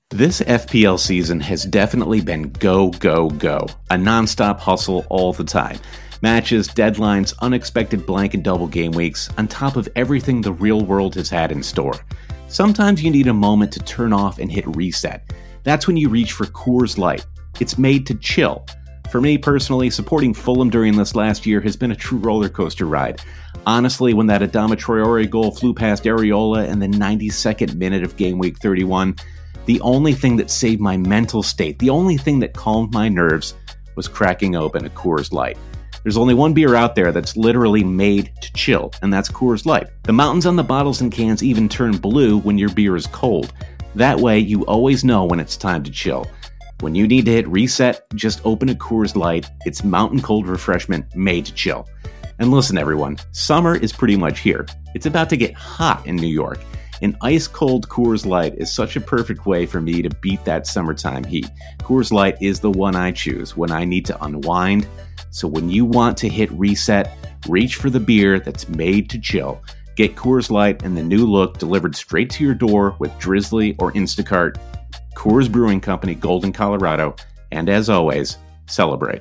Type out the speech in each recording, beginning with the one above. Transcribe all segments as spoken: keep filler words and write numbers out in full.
This F P L season has definitely been go, go, go. A nonstop hustle all the time. Matches, deadlines, unexpected blank and double game weeks, on top of everything the real world has had in store. Sometimes you need a moment to turn off and hit reset. That's when you reach for Coors Light. It's made to chill. For me personally, supporting Fulham during this last year has been a true roller coaster ride. Honestly, when that Adama Traore goal flew past Areola in the ninety-second minute of game week thirty-one, the only thing that saved my mental state, the only thing that calmed my nerves, was cracking open a Coors Light. There's only one beer out there that's literally made to chill, and that's Coors Light. The mountains on the bottles and cans even turn blue when your beer is cold. That way, you always know when it's time to chill. When you need to hit reset, just open a Coors Light. It's mountain cold refreshment made to chill. And listen, everyone, summer is pretty much here. It's about to get hot in New York. An ice-cold Coors Light is such a perfect way for me to beat that summertime heat. Coors Light is the one I choose when I need to unwind. So when you want to hit reset, reach for the beer that's made to chill. Get Coors Light and the new look delivered straight to your door with Drizzly or Instacart. Coors Brewing Company, Golden, Colorado. And as always, celebrate.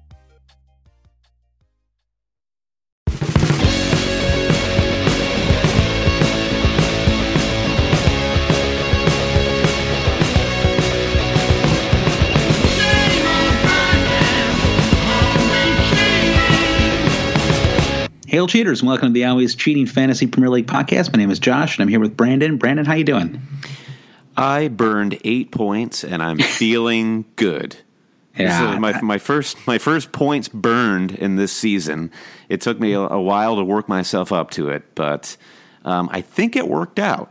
Hail cheaters, and welcome to the Always Cheating Fantasy Premier League podcast. My name is Josh, and I'm here with Brandon. Brandon, how you doing? I burned eight points, and I'm feeling good. Yeah, so my my first my first points burned in this season. It took me a, a while to work myself up to it, but um, I think it worked out.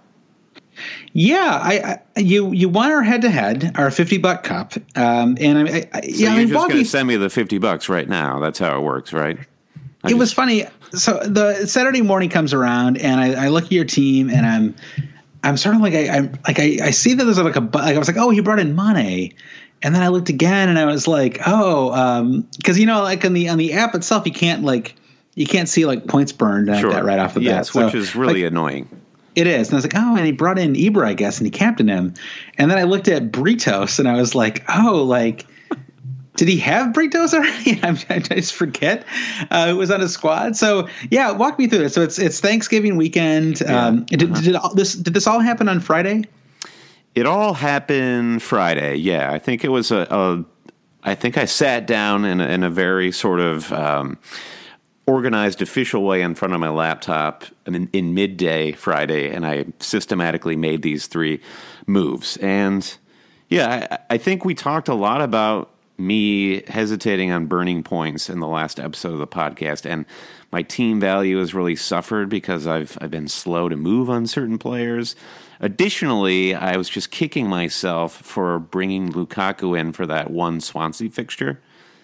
Yeah, I, I you you won our head to head, our fifty buck cup, um, and I, I so yeah, you're I mean, just Bobby, going to send me the fifty bucks right now. That's how it works, right? I it just, was funny. So the Saturday morning comes around, and I, I look at your team, and I'm I'm sort of like I I'm like I, I see that there's like a like I was like, oh, he brought in Mane, and then I looked again, and I was like, oh, um, because you know, like on the on the app itself, you can't like you can't see like points burned like sure. that right off the yes, bat, which so, is really like, annoying. It is. And I was like, oh, and he brought in Ibra, I guess, and he captained him. And then I looked at Britos, and I was like, oh, like, did he have Britos already? I, I just forget uh, who was on his squad. So, yeah, walk me through this. So it's it's Thanksgiving weekend. Yeah. Um, did, uh-huh. did, all this, did this all happen on Friday? It all happened Friday. Yeah, I think it was a. a I think I sat down in a, in a very sort of um, organized, official way in front of my laptop in, in midday Friday, and I systematically made these three moves. And yeah, I, I think we talked a lot about me hesitating on burning points in the last episode of the podcast, and my team value has really suffered because I've I've been slow to move on certain players. Additionally, I was just kicking myself for bringing Lukaku in for that one Swansea fixture,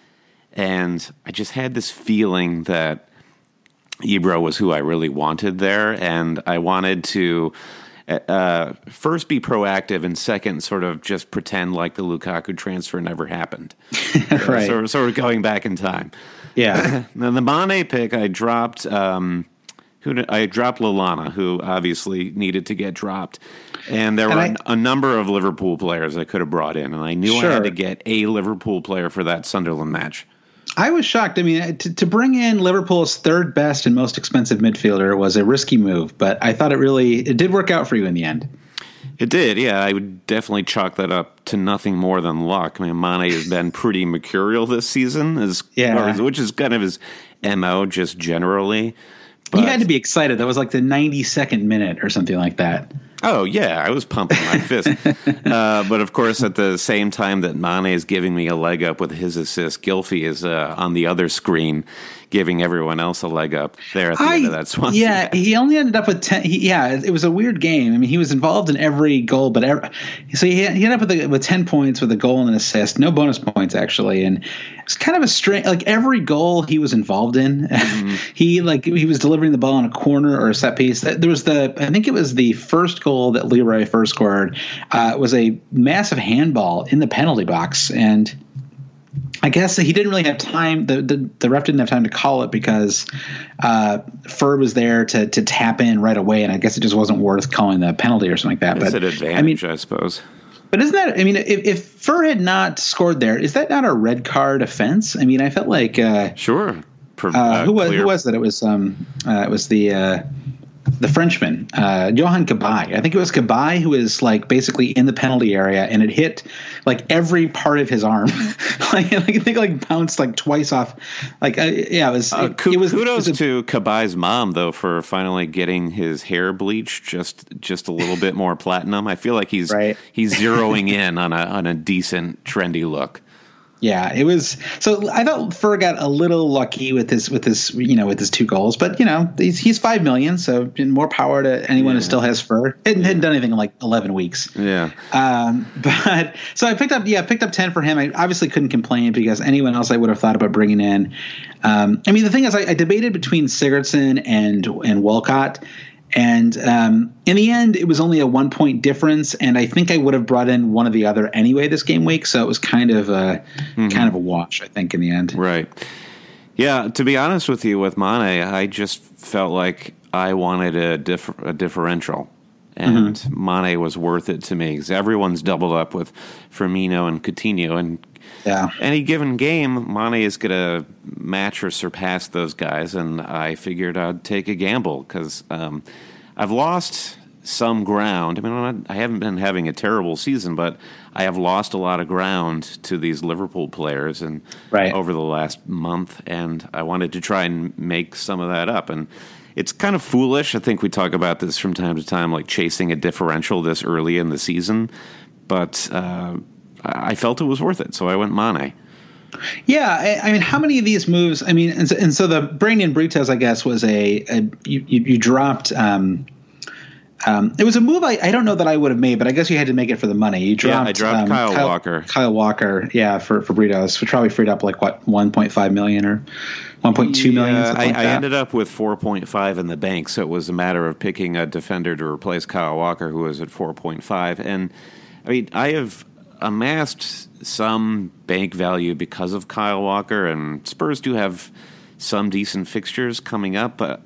and I just had this feeling that Ibra was who I really wanted there, and I wanted to Uh, first, be proactive, and second, sort of just pretend like the Lukaku transfer never happened. Right. So, sort of going back in time. Yeah. Now, the Mane pick, I dropped. Um, who did, I dropped Lallana, who obviously needed to get dropped, and there And were I, a number of Liverpool players I could have brought in, and I knew sure. I had to get a Liverpool player for that Sunderland match. I was shocked. I mean, to, to bring in Liverpool's third best and most expensive midfielder was a risky move, but I thought it really it did work out for you in the end. It did, yeah. I would definitely chalk that up to nothing more than luck. I mean, Mane has been pretty mercurial this season, as, yeah. which is kind of his M O just generally. But, you had to be excited. That was like the ninety-second minute or something like that. Oh, yeah, I was pumping my fist. uh, but, of course, at the same time that Mane is giving me a leg up with his assist, Gylfi is uh, on the other screen giving everyone else a leg up there at the I, end of that Swansea Yeah, match. he only ended up with ten. He, yeah, it was a weird game. I mean, he was involved in every goal, but every, so he, he ended up with, the, with ten points with a goal and an assist, no bonus points actually, and it's kind of a strange. Like every goal he was involved in, mm-hmm. he like he was delivering the ball on a corner or a set piece. There was the I think it was the first goal that Leroy first scored uh, was a massive handball in the penalty box, and I guess he didn't really have time. The, the, the ref didn't have time to call it because uh, Ferb was there to to tap in right away, and I guess it just wasn't worth calling the penalty or something like that. It's but an advantage, I mean, I suppose. But isn't that, I mean, if, if Fur had not scored there, is that not a red card offense? I mean, I felt like uh, sure. Per, uh, uh, who was clear. who was that? It was um uh, it was the uh, the Frenchman, uh, Johan Cabaye. I think it was Cabaye who was like basically in the penalty area, and it hit like every part of his arm. like, I think it like bounced like twice off. Like uh, yeah, it was. Uh, It, ku- it was kudos it was a, to Cabaye's mom though for finally getting his hair bleached just just a little bit more platinum. I feel like he's Right. he's zeroing in on a on a decent trendy look. Yeah, it was. So I thought Fur got a little lucky with his with his you know with his two goals, but you know he's, he's five million, so more power to anyone Yeah. who still has Fur. Hadn't, hadn't done anything in like eleven weeks. Yeah. Um, but so I picked up yeah picked up ten for him. I obviously couldn't complain because anyone else I would have thought about bringing in. Um, I mean the thing is I, I debated between Sigurdsson and and Walcott. And um, in the end, it was only a one point difference, and I think I would have brought in one or the other anyway this game week. So it was kind of a mm-hmm. kind of a wash, I think, in the end. Right. Yeah. To be honest with you, with Mane, I just felt like I wanted a, diff- a differential, and mm-hmm. Mane was worth it to me because everyone's doubled up with Firmino and Coutinho, and yeah. any given game, Mane is going to match or surpass those guys, and I figured I'd take a gamble because um, I've lost some ground. I mean, I'm not, I haven't been having a terrible season, but I have lost a lot of ground to these Liverpool players and right. over the last month, and I wanted to try and make some of that up. And it's kind of foolish. I think we talk about this from time to time, like chasing a differential this early in the season, but uh, I felt it was worth it, so I went Mane. Yeah, I, I mean, how many of these moves? I mean, and so, and so the Brandon Brites, I guess, was a, a you, you, you dropped. Um, um, it was a move I, I don't know that I would have made, but I guess you had to make it for the money. You dropped. Yeah, I dropped um, Kyle, Kyle Walker. Kyle Walker, yeah, for for Britos, which probably freed up like what one point five million or one point two million. Yeah, I, like I ended up with four point five in the bank, so it was a matter of picking a defender to replace Kyle Walker, who was at four point five. And I mean, I have amassed some bank value because of Kyle Walker, and Spurs do have some decent fixtures coming up, but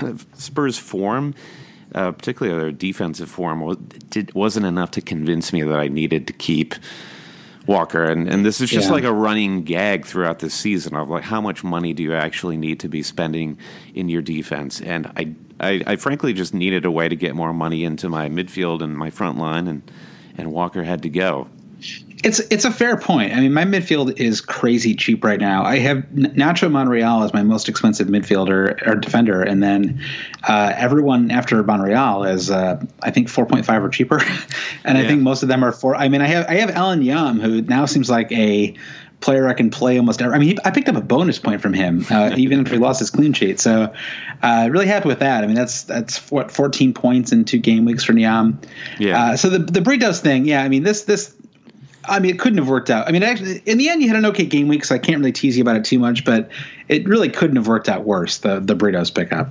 Spurs' form, uh, particularly their defensive form, was, did, wasn't enough to convince me that I needed to keep Walker. And, and this is just yeah. like a running gag throughout the season of like, how much money do you actually need to be spending in your defense? And I, I, I frankly just needed a way to get more money into my midfield and my front line, and, and Walker had to go. It's it's a fair point. I mean, my midfield is crazy cheap right now. I have Nacho Monreal as my most expensive midfielder or defender, and then uh, everyone after Monreal is uh, I think four point five or cheaper, and yeah. I think most of them are four. I mean, I have I have Alan Yum, who now seems like a player I can play almost ever. I mean, he, I picked up a bonus point from him, uh, even if he lost his clean sheet. So, uh, really happy with that. I mean, that's that's what fourteen points in two game weeks for Niam. Yeah. Uh, so the the Britos thing, yeah. I mean, this this. I mean, it couldn't have worked out. I mean, actually, in the end, you had an okay game week, so I can't really tease you about it too much, but it really couldn't have worked out worse, the the Britos pickup.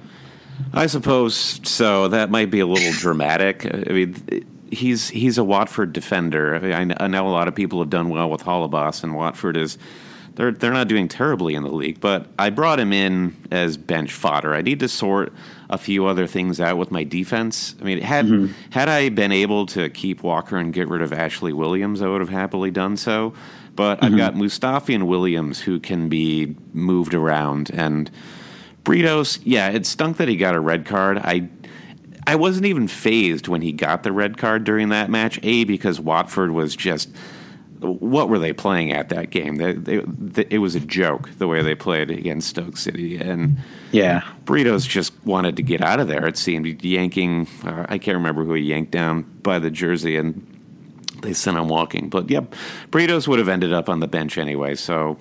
I suppose so. That might be a little dramatic. I mean, he's he's a Watford defender. I, mean, I know a lot of people have done well with Holebas, and Watford is they're they're not doing terribly in the league. But I brought him in as bench fodder. I need to sort a few other things out with my defense. I mean, had mm-hmm. had I been able to keep Walker and get rid of Ashley Williams, I would have happily done so. But mm-hmm. I've got Mustafi and Williams who can be moved around, and Britos, yeah, it stunk that he got a red card. I I wasn't even fazed when he got the red card during that match, A, because Watford was just, what were they playing at that game? They, they, they, it was a joke the way they played against Stoke City, and yeah, Britos just wanted to get out of there. It seemed yanking. Uh, I can't remember who he yanked down by the jersey, and they sent him walking. But yep, Britos would have ended up on the bench anyway. So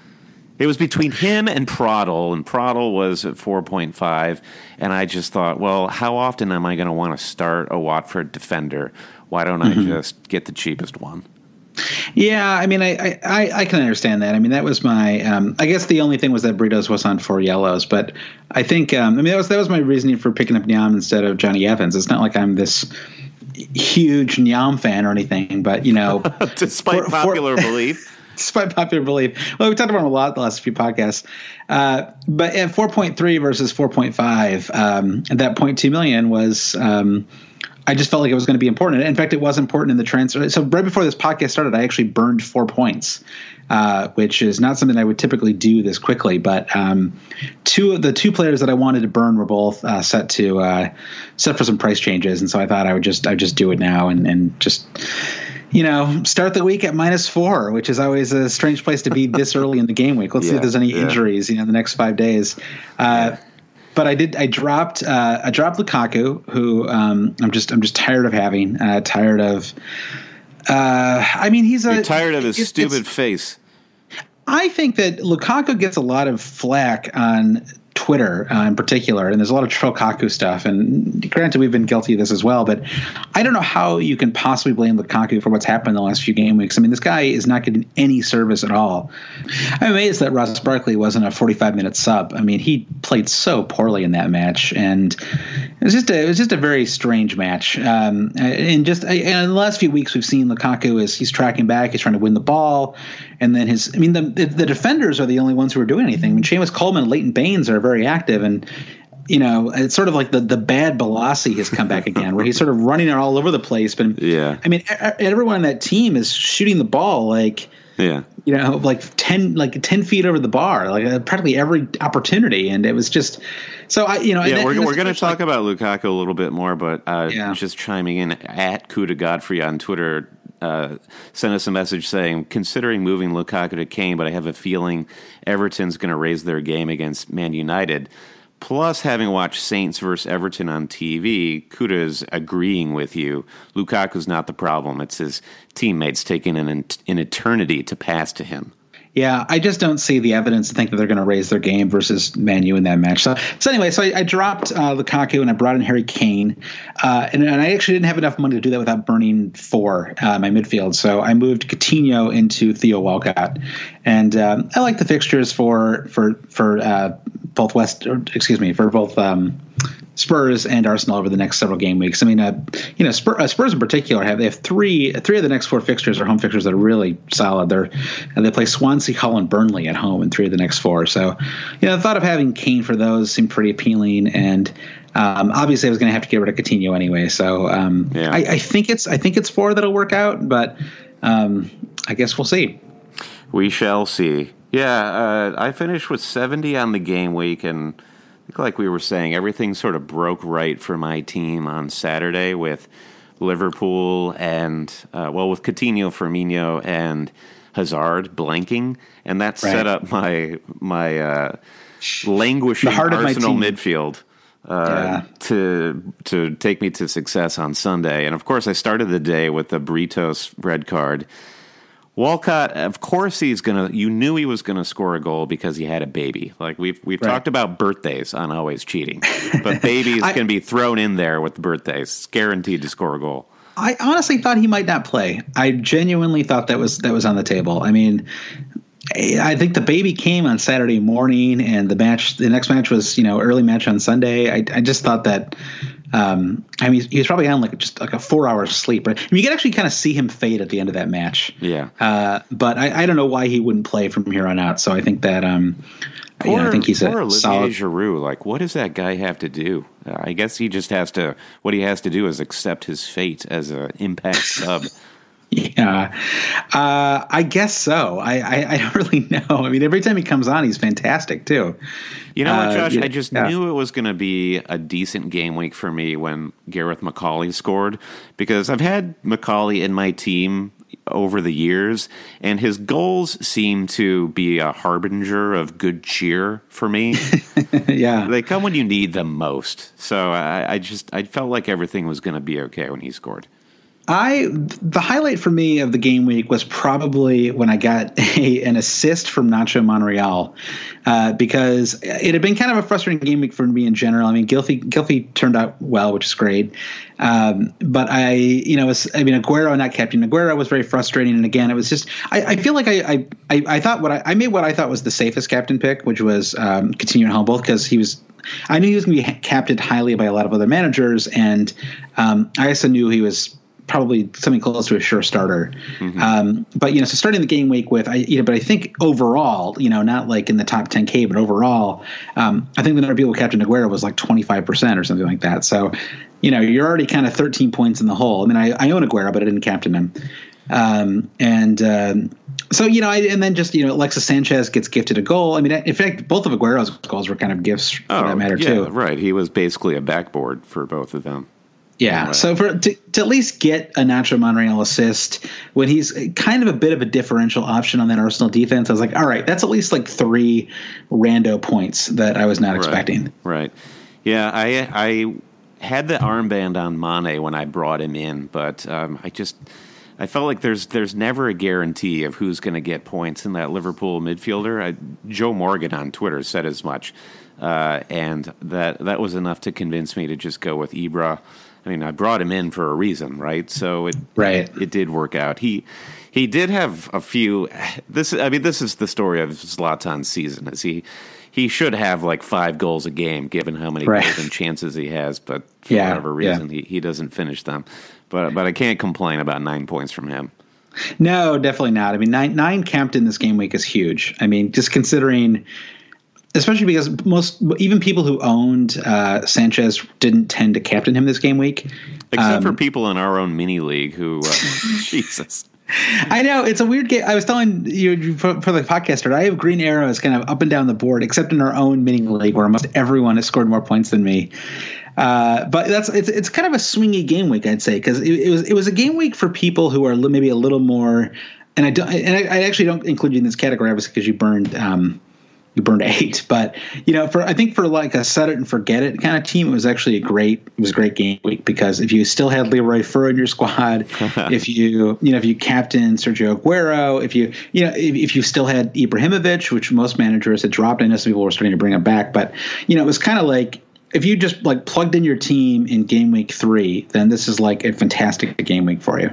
it was between him and Prodl, and Prodl was at four point five. And I just thought, well, how often am I going to want to start a Watford defender? Why don't mm-hmm. I just get the cheapest one? Yeah, I mean, I, I, I can understand that. I mean, that was my. Um, I guess the only thing was that Britos was on four yellows, but I think. Um, I mean, that was that was my reasoning for picking up Nyam instead of Johnny Evans. It's not like I'm this huge Nyam fan or anything, but you know, despite for, popular for, belief, despite popular belief. Well, we talked about him a lot the last few podcasts, uh, but at four point three versus four point five, um, that point two million was. Um, I just felt like it was going to be important. In fact, it was important in the transfer. So right before this podcast started, I actually burned four points, uh, which is not something I would typically do this quickly. But um, two of the two players that I wanted to burn were both uh, set to uh, set for some price changes, and so I thought I would just I would just do it now and and just. You know, start the week at minus four, which is always a strange place to be this early in the game week. Let's yeah, see if there's any yeah. injuries, you know, in the next five days. Uh, yeah. But I did. I dropped. Uh, I dropped Lukaku, who um, I'm just. I'm just tired of having. Uh, tired of. Uh, I mean, he's a. You're tired of his stupid face. I think that Lukaku gets a lot of flack on Twitter uh, in particular, and there's a lot of Trokaku stuff. And granted, we've been guilty of this as well, but I don't know how you can possibly blame Lukaku for what's happened in the last few game weeks. I mean, this guy is not getting any service at all. I'm amazed that Ross Barkley wasn't a forty-five minute sub. I mean, he played so poorly in that match, and it was just a, it was just a very strange match. Um, and just in the last few weeks, we've seen Lukaku is he's tracking back, he's trying to win the ball, and then his. I mean, the the defenders are the only ones who are doing anything. I mean, Seamus Coleman and Leighton Baines are very active, and you know it's sort of like the the bad Balassi has come back again, where he's sort of running all over the place. But yeah, I mean, everyone on that team is shooting the ball like yeah, you know, like ten like ten feet over the bar, like uh, practically every opportunity, and it was just so I you know yeah, and we're and we're going to talk like, about Lukaku a little bit more, but uh, yeah. just chiming in at Kuda Godfrey on Twitter. Uh, sent us a message saying, considering moving Lukaku to Kane, but I have a feeling Everton's going to raise their game against Man United. Plus, having watched Saints versus Everton on T V, Kuda's agreeing with you. Lukaku's not the problem. It's his teammates taking an, an eternity to pass to him. Yeah, I just don't see the evidence to think that they're going to raise their game versus Man U in that match. So, so anyway, so I, I dropped uh, Lukaku and I brought in Harry Kane, uh, and, and I actually didn't have enough money to do that without burning four uh, my midfield. So I moved Coutinho into Theo Walcott, and um, I like the fixtures for for for uh, both West, or, excuse me, for both. Um, Spurs and Arsenal over the next several game weeks. I mean, uh, you know, Spurs, uh, Spurs in particular have they have three three of the next four fixtures are home fixtures that are really solid. They're and they play Swansea, Hull, and Burnley at home in three of the next four. So, you know, the thought of having Kane for those seemed pretty appealing. And um, obviously, I was going to have to get rid of Coutinho anyway. So um, yeah. I, I think it's I think it's four that'll work out, but um, I guess we'll see. We shall see. Yeah, uh, I finished with seventy on the game week, and like we were saying, everything sort of broke right for my team on Saturday with Liverpool and, uh, well, with Coutinho, Firmino, and Hazard blanking. And that right. set up my my uh, languishing Arsenal midfield uh, yeah. to to take me to success on Sunday. And, of course, I started the day with the Britos red card. Walcott, of course, he's gonna. You knew he was gonna score a goal because he had a baby. Like we've we've right. talked about birthdays on Always Cheating, but baby's I, gonna be thrown in there with birthdays. It's guaranteed to score a goal. I honestly thought he might not play. I genuinely thought that was that was on the table. I mean, I think the baby came on Saturday morning, and the match, the next match was you know early match on Sunday. I, I just thought that. Um, I mean, he was probably on like just like a four hour sleep. Right? I mean, you can actually kind of see him fade at the end of that match. Yeah. Uh, but I, I don't know why he wouldn't play from here on out. So I think that um, poor, you know, I think he's poor a Olivier solid. Giroud. Like, what does that guy have to do? Uh, I guess he just has to. What he has to do is accept his fate as an Impact sub. Yeah, uh, I guess so. I, I, I don't really know. I mean, every time he comes on, he's fantastic too. You know what, Josh? Uh, I just yeah. knew it was going to be a decent game week for me when Gareth McCauley scored, because I've had McCauley in my team over the years, and his goals seem to be a harbinger of good cheer for me. Yeah, they come when you need them most. So I, I just I felt like everything was going to be okay when he scored. I the highlight for me of the game week was probably when I got a, an assist from Nacho Monreal, uh, because it had been kind of a frustrating game week for me in general. I mean, Gylfi Gylfi turned out well, which is great, um, but I, you know, was, I mean, Aguero not captain Aguero was very frustrating, and again, it was just I, I feel like I, I I thought what I, I made what I thought was the safest captain pick, which was um, Coutinho and Humboldt, because he was. I knew he was going to be captained highly by a lot of other managers, and um, I also knew he was. Probably something close to a sure starter. Mm-hmm. Um, but, you know, so starting the game week with, I, you know, but I think overall, you know, not like in the top ten K, but overall, um, I think the number of people Captain Aguero was like twenty-five percent or something like that. So, you know, you're already kind of thirteen points in the hole. I mean, I, I own Aguero, but I didn't captain him. Um, and um, so, you know, I, and then just, you know, Alexis Sanchez gets gifted a goal. I mean, in fact, both of Aguero's goals were kind of gifts for oh, that matter, yeah, too. Right. He was basically a backboard for both of them. Yeah. Right. So for to, to at least get a Nacho Monreal assist when he's kind of a bit of a differential option on that Arsenal defense, I was like, all right, that's at least like three rando points that I was not right. expecting. Right. Yeah. I, I had the armband on Mane when I brought him in, but um, I just, I felt like there's there's never a guarantee of who's going to get points in that Liverpool midfielder. I, Joe Morgan on Twitter said as much, uh, and that that was enough to convince me to just go with Ibra. I mean, I brought him in for a reason, right? So it right. it, it did work out. He he did have a few. This I mean, this is the story of Zlatan's season. Is he he should have like five goals a game, given how many right. golden chances he has, but for yeah, whatever reason, yeah. he, he doesn't finish them. But but I can't complain about nine points from him. No, definitely not. I mean, nine nine captain this game week is huge. I mean, just considering, especially because most even people who owned uh, Sanchez didn't tend to captain him this game week, except um, for people in our own mini league who, uh, Jesus. I know it's a weird game. I was telling you for, for the podcaster, I have green arrows kind of up and down the board, except in our own mini league where almost everyone has scored more points than me. Uh, but that's it's it's kind of a swingy game week, I'd say, because it, it was it was a game week for people who are maybe a little more. And I don't, and I, I actually don't include you in this category, obviously, because you burned um, you burned eight. But you know, for I think for like a set it and forget it kind of team, it was actually a great it was a great game week because if you still had Leroy Fer in your squad, if you you know if you captain Sergio Aguero, if you you know if, if you still had Ibrahimovic, which most managers had dropped, I know some people were starting to bring him back, but you know it was kind of like. If you just like plugged in your team in game week three, then this is like a fantastic game week for you.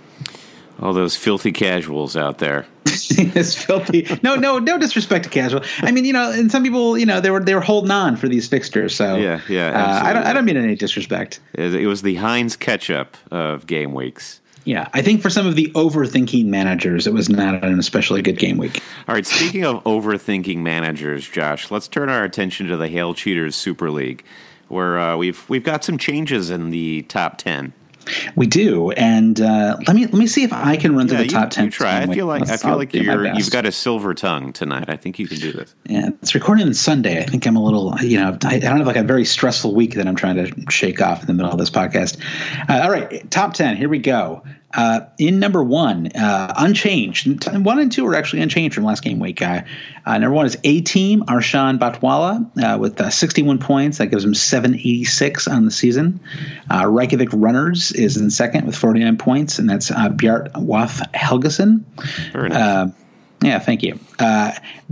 All those filthy casuals out there. It's filthy. No, no, no disrespect to casual. I mean, you know, and some people, you know, they were they were holding on for these fixtures. So yeah, yeah. Uh, I don't I don't mean any disrespect. It was the Heinz ketchup of game weeks. Yeah, I think for some of the overthinking managers, it was not an especially good game week. All right, speaking of overthinking managers, Josh, let's turn our attention to the Hail Cheaters Super League, where uh, we've we've got some changes in the top ten. We do, and uh, let me let me see if I can run yeah, through the you, top ten. You try. I feel like Let's, I feel I'll like do my you're best. you've got a silver tongue tonight. I think you can do this. Yeah, it's recording on Sunday. I think I'm a little, you know, I, I don't have like a very stressful week that I'm trying to shake off in the middle of this podcast. Uh, all right, top ten. Here we go. Uh, in number one, uh, unchanged. One and two are actually unchanged from last game week. Uh, uh, number one is A-Team, Arshan Batwala, uh, with uh, sixty-one points. That gives him seven eighty-six on the season. Uh, Reykjavik Runners is in second with forty-nine points, and that's uh, Bjart Wath Helgesen. Very nice. Uh, yeah, thank you. Uh,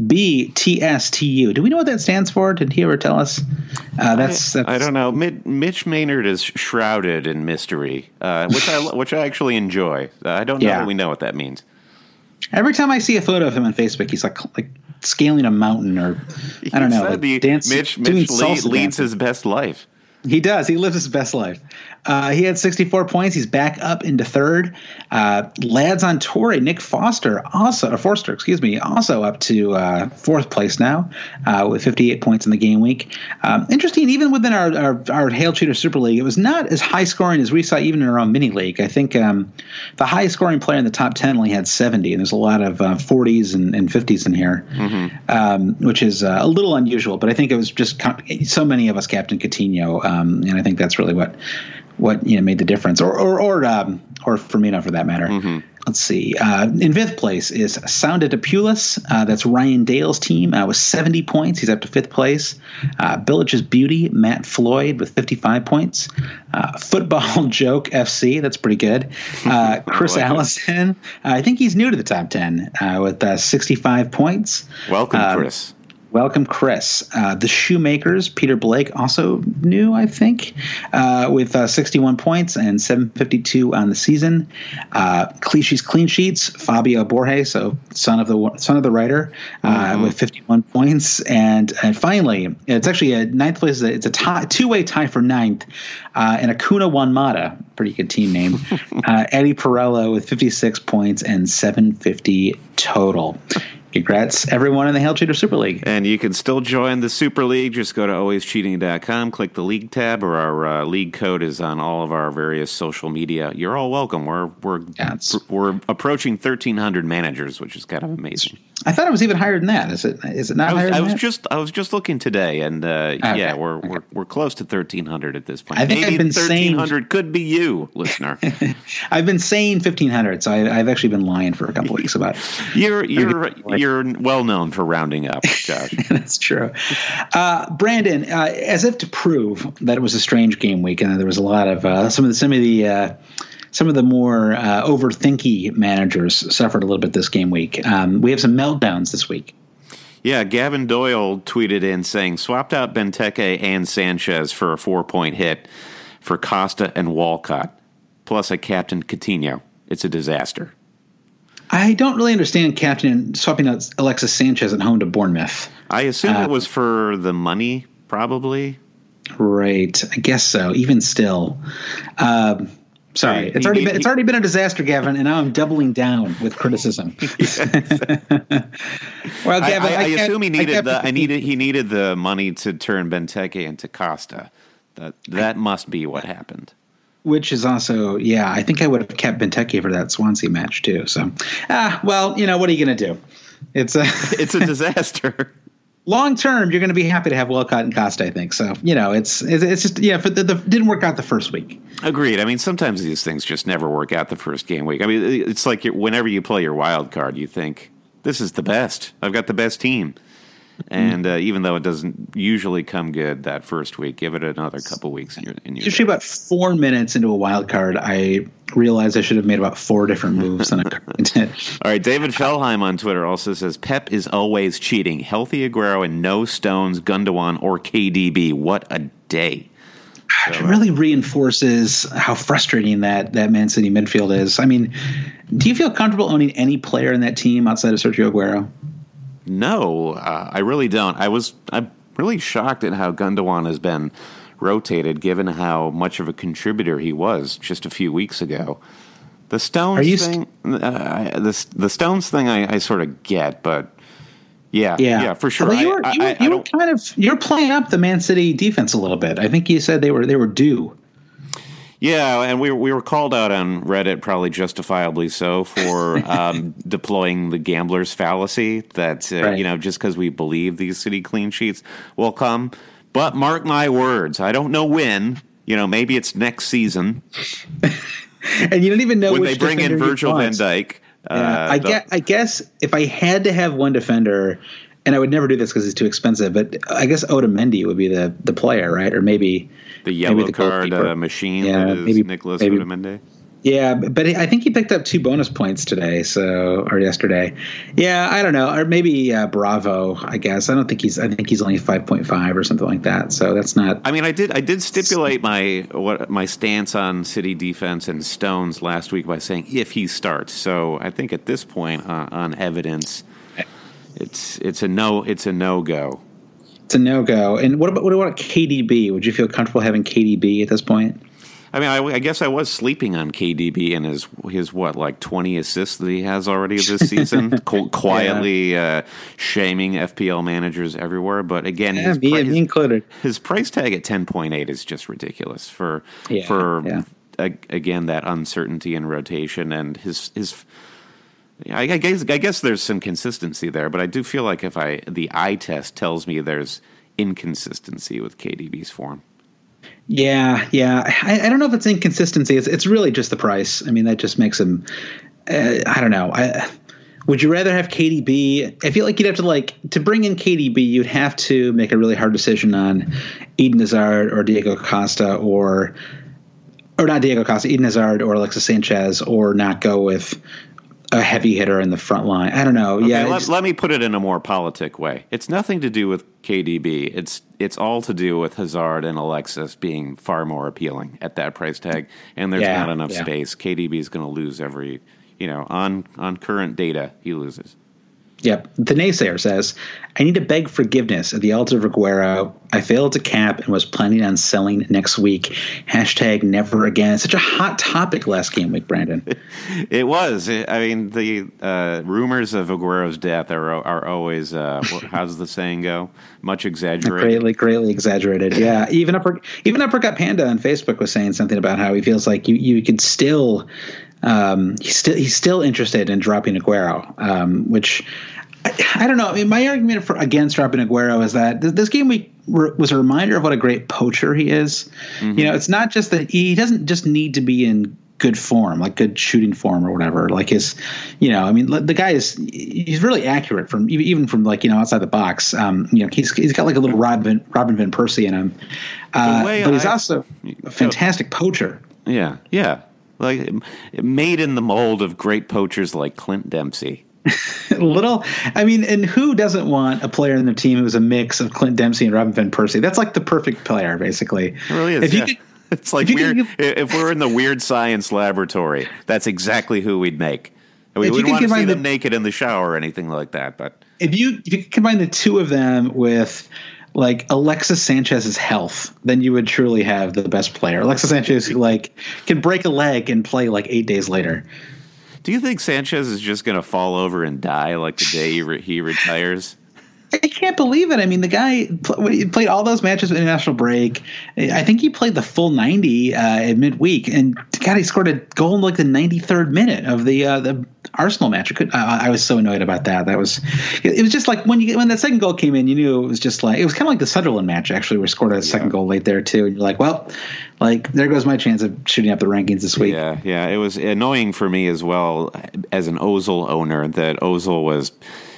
B T S T U. Do we know what that stands for? Did he ever tell us? Uh, that's, I, that's I don't know. Mitch Maynard is shrouded in mystery, uh, which I which I actually enjoy. I don't know yeah. that we know what that means. Every time I see a photo of him on Facebook, he's like like scaling a mountain, or I don't know, like the, dance, Mitch, doing Mitch lead, leads dancing. his best life. He does. He lives his best life. Uh, he had sixty-four points. He's back up into third. Uh, Lads on Tour, Nick Foster, also or Forster, excuse me, also up to uh, fourth place now uh, with fifty-eight points in the game week. Um, interesting, even within our, our our Hail Cheater Super League, it was not as high scoring as we saw even in our own mini league. I think um, the highest scoring player in the top ten only had seventy, and there's a lot of uh, forties and, and fifties in here, mm-hmm. um, which is uh, a little unusual. But I think it was just so many of us captain Coutinho, um, and I think that's really what. What you know made the difference, or or or, um, or Firmino for that matter. Mm-hmm. Let's see. Uh, in fifth place is Soundedapulus. Uh, that's Ryan Dale's team uh, with seventy points. He's up to fifth place. Uh, Village's Beauty, Matt Floyd with fifty-five points. Uh, Football Joke F C. That's pretty good. Uh, Chris like Allison. Uh, I think he's new to the top ten uh, with uh, sixty-five points. Welcome, uh, Chris. Welcome, Chris. Uh, the Shoemakers, Peter Blake, also new, I think, uh, with uh, sixty-one points and seven fifty-two on the season. Uh, Clichy's Clean Sheets, Fabio Borges, so son of the son of the writer, uh, mm-hmm. with fifty-one points. And and finally, it's actually a ninth place. It's a tie, two-way tie for ninth, uh, and Acuna Wanmata, pretty good team name. uh, Eddie Perello with fifty-six points and seven fifty total. Congrats, everyone in the Hail Cheater Super League. And you can still join the Super League. Just go to always cheating dot com, click the League tab, or our uh, league code is on all of our various social media. You're all welcome. We're we're yeah, we're approaching thirteen hundred managers, which is kind of amazing. I thought it was even higher than that. Is it? Is it not I was, higher than I was that? just I was just looking today, and uh, okay. yeah, we're okay. we're we're close to thirteen hundred at this point. I think Maybe I've been thirteen hundred could be you, listener. I've been saying fifteen hundred, so I, I've actually been lying for a couple weeks about it. You're you're you're well known for rounding up, Josh. That's true. Uh, Brandon, uh, as if to prove that it was a strange game week, and there was a lot of uh, some of the some of the uh, some of the more uh, overthinky managers suffered a little bit this game week. Um, we have some meltdowns this week. Yeah, Gavin Doyle tweeted in saying, swapped out Benteke and Sanchez for a four-point hit for Costa and Walcott, plus a captain Coutinho. It's a disaster. I don't really understand captain swapping out Alexis Sanchez at home to Bournemouth. I assume uh, it was for the money, probably. Right, I guess so. Even still, um, sorry, He- it's he- already he- been, it's already been a disaster, Gavin, and now I'm doubling down with criticism. Well, I, Gavin, I, I kept- assume he needed kept- the I needed he needed the money to turn Benteke into Costa. That that must be what happened. Which is also, yeah, I think I would have kept Benteke for that Swansea match too. So, ah, well, you know, what are you going to do? It's a It's a disaster. long term. You're going to be happy to have Walcott and Costa, I think. So, you know, it's it's, it's just yeah, but the, the didn't work out the first week. Agreed. I mean, sometimes these things just never work out the first game week. I mean, it's like you're, whenever you play your wild card, you think this is the best. I've got the best team. And uh, even though it doesn't usually come good that first week, give it another couple weeks. And you're, and you're Usually, about four minutes into a wild card, I realized I should have made about four different moves than I did. All right, David Fellheim on Twitter also says, Pep is always cheating. Healthy Aguero and no Stones, Gundogan, or K D B. What a day. So, it really reinforces how frustrating that, that Man City midfield is. I mean, do you feel comfortable owning any player in that team outside of Sergio Aguero? No, uh, I really don't. I was I'm really shocked at how Gundogan has been rotated, given how much of a contributor he was just a few weeks ago. The Stones Are you thing, uh, the the Stones thing, I, I sort of get, but yeah, yeah, yeah for sure. Well, you were, I, you, I, were, I you were kind of you're playing up the Man City defense a little bit. I think you said they were they were due. Yeah, and we we were called out on Reddit, probably justifiably so, for um, deploying the gambler's fallacy that, uh, Right. you know, just because we believe these City clean sheets will come. But mark my words, I don't know when. You know, maybe it's next season And you don't even know when which they bring in defender you Virgil van want. Dijk. Yeah, Uh, I the- guess, I guess if I had to have one defender, and I would never do this because it's too expensive, but I guess Otamendi would be the, the player, right? Or maybe the yellow maybe the card goalkeeper. uh, machine Yeah, that is maybe- Nicholas maybe- Otamendi. Yeah, but I think he picked up two bonus points today, so or yesterday. Yeah, I don't know, or maybe uh, Bravo. I guess I don't think he's. I think he's only five point five or something like that. So that's not. I mean, I did I did stipulate my what my stance on City defense and Stones last week by saying if he starts. So I think at this point uh, on evidence, it's it's a no it's a no go. It's a no go. And what about what about K D B? Would you feel comfortable having K D B at this point? I mean, I, I guess I was sleeping on K D B and his his what like twenty assists that he has already this season, Qu- quietly uh, shaming F P L managers everywhere. But again, Yeah, his, me, price, me included. his price tag at ten point eight is just ridiculous for Yeah, for yeah. a, again that uncertainty in rotation and his his. I, I guess I guess there's some consistency there, but I do feel like if I the eye test tells me there's inconsistency with K D B's form. Yeah, yeah. I, I don't know if it's inconsistency. It's it's really just the price. I mean, that just makes him. Uh, I don't know. I would you rather have K D B? I feel like you'd have to like to bring in K D B. You'd have to make a really hard decision on Eden Hazard or Diego Costa or or not Diego Costa, Eden Hazard or Alexis Sanchez, or not go with a heavy hitter in the front line. I don't know. Okay, yeah, let, just, let me put it in a more politic way. It's nothing to do with K D B. It's it's all to do with Hazard and Alexis being far more appealing at that price tag, and there's Yeah, not enough yeah. space. K D B is going to lose every, you know, on on current data, he loses. Yep. The naysayer says, I need to beg forgiveness at the altar of Aguero. I failed to cap and was planning on selling next week. Hashtag never again. Such a hot topic last game week, Brandon. It was. I mean, the uh, rumors of Aguero's death are are always, uh, how's the saying go? Much exaggerated. Greatly, greatly exaggerated. Yeah. Even Upper, even Uppercut Panda on Facebook was saying something about how he feels like you, you could still um, he's still he's still interested in dropping Aguero, um, which I, I don't know. I mean, my argument for against dropping Aguero is that this, this game week re- was a reminder of what a great poacher he is. Mm-hmm. You know, it's not just that he doesn't just need to be in good form, like good shooting form or whatever. Like his, you know, I mean, the guy is he's really accurate from even from like you know outside the box. Um, you know, he's he's got like a little Robin Robin van Persie in him, uh, but he's I, also a fantastic poacher. Yeah, yeah, like made in the mold of great poachers like Clint Dempsey. Little, I mean, and who doesn't want a player in their team who's a mix of Clint Dempsey and Robin van Persie? That's like the perfect player, basically. It really is. If yeah. you could, it's like weird. Could, if we're in the weird science laboratory, that's exactly who we'd make. We wouldn't want to see them the, naked in the shower or anything like that. But if you if you combine the two of them with like Alexis Sanchez's health, then you would truly have the best player. Alexis Sanchez, who like can break a leg and play like eight days later. Do you think Sanchez is just going to fall over and die like the day he, re- he retires? I can't believe it. I mean, the guy pl- played all those matches with international break. I think he played the full ninety uh, at midweek, and God, he scored a goal in like the ninety-third minute of the uh, the Arsenal match. I, could, I, I was so annoyed about that. That was it was just like when you when that second goal came in, you knew it was just like it was kind of like the Sunderland match actually, where he scored a yeah. second goal late there too, and you're like, well, like there goes my chance of shooting up the rankings this week. Yeah, yeah, it was annoying for me as well as an Ozil owner that Ozil was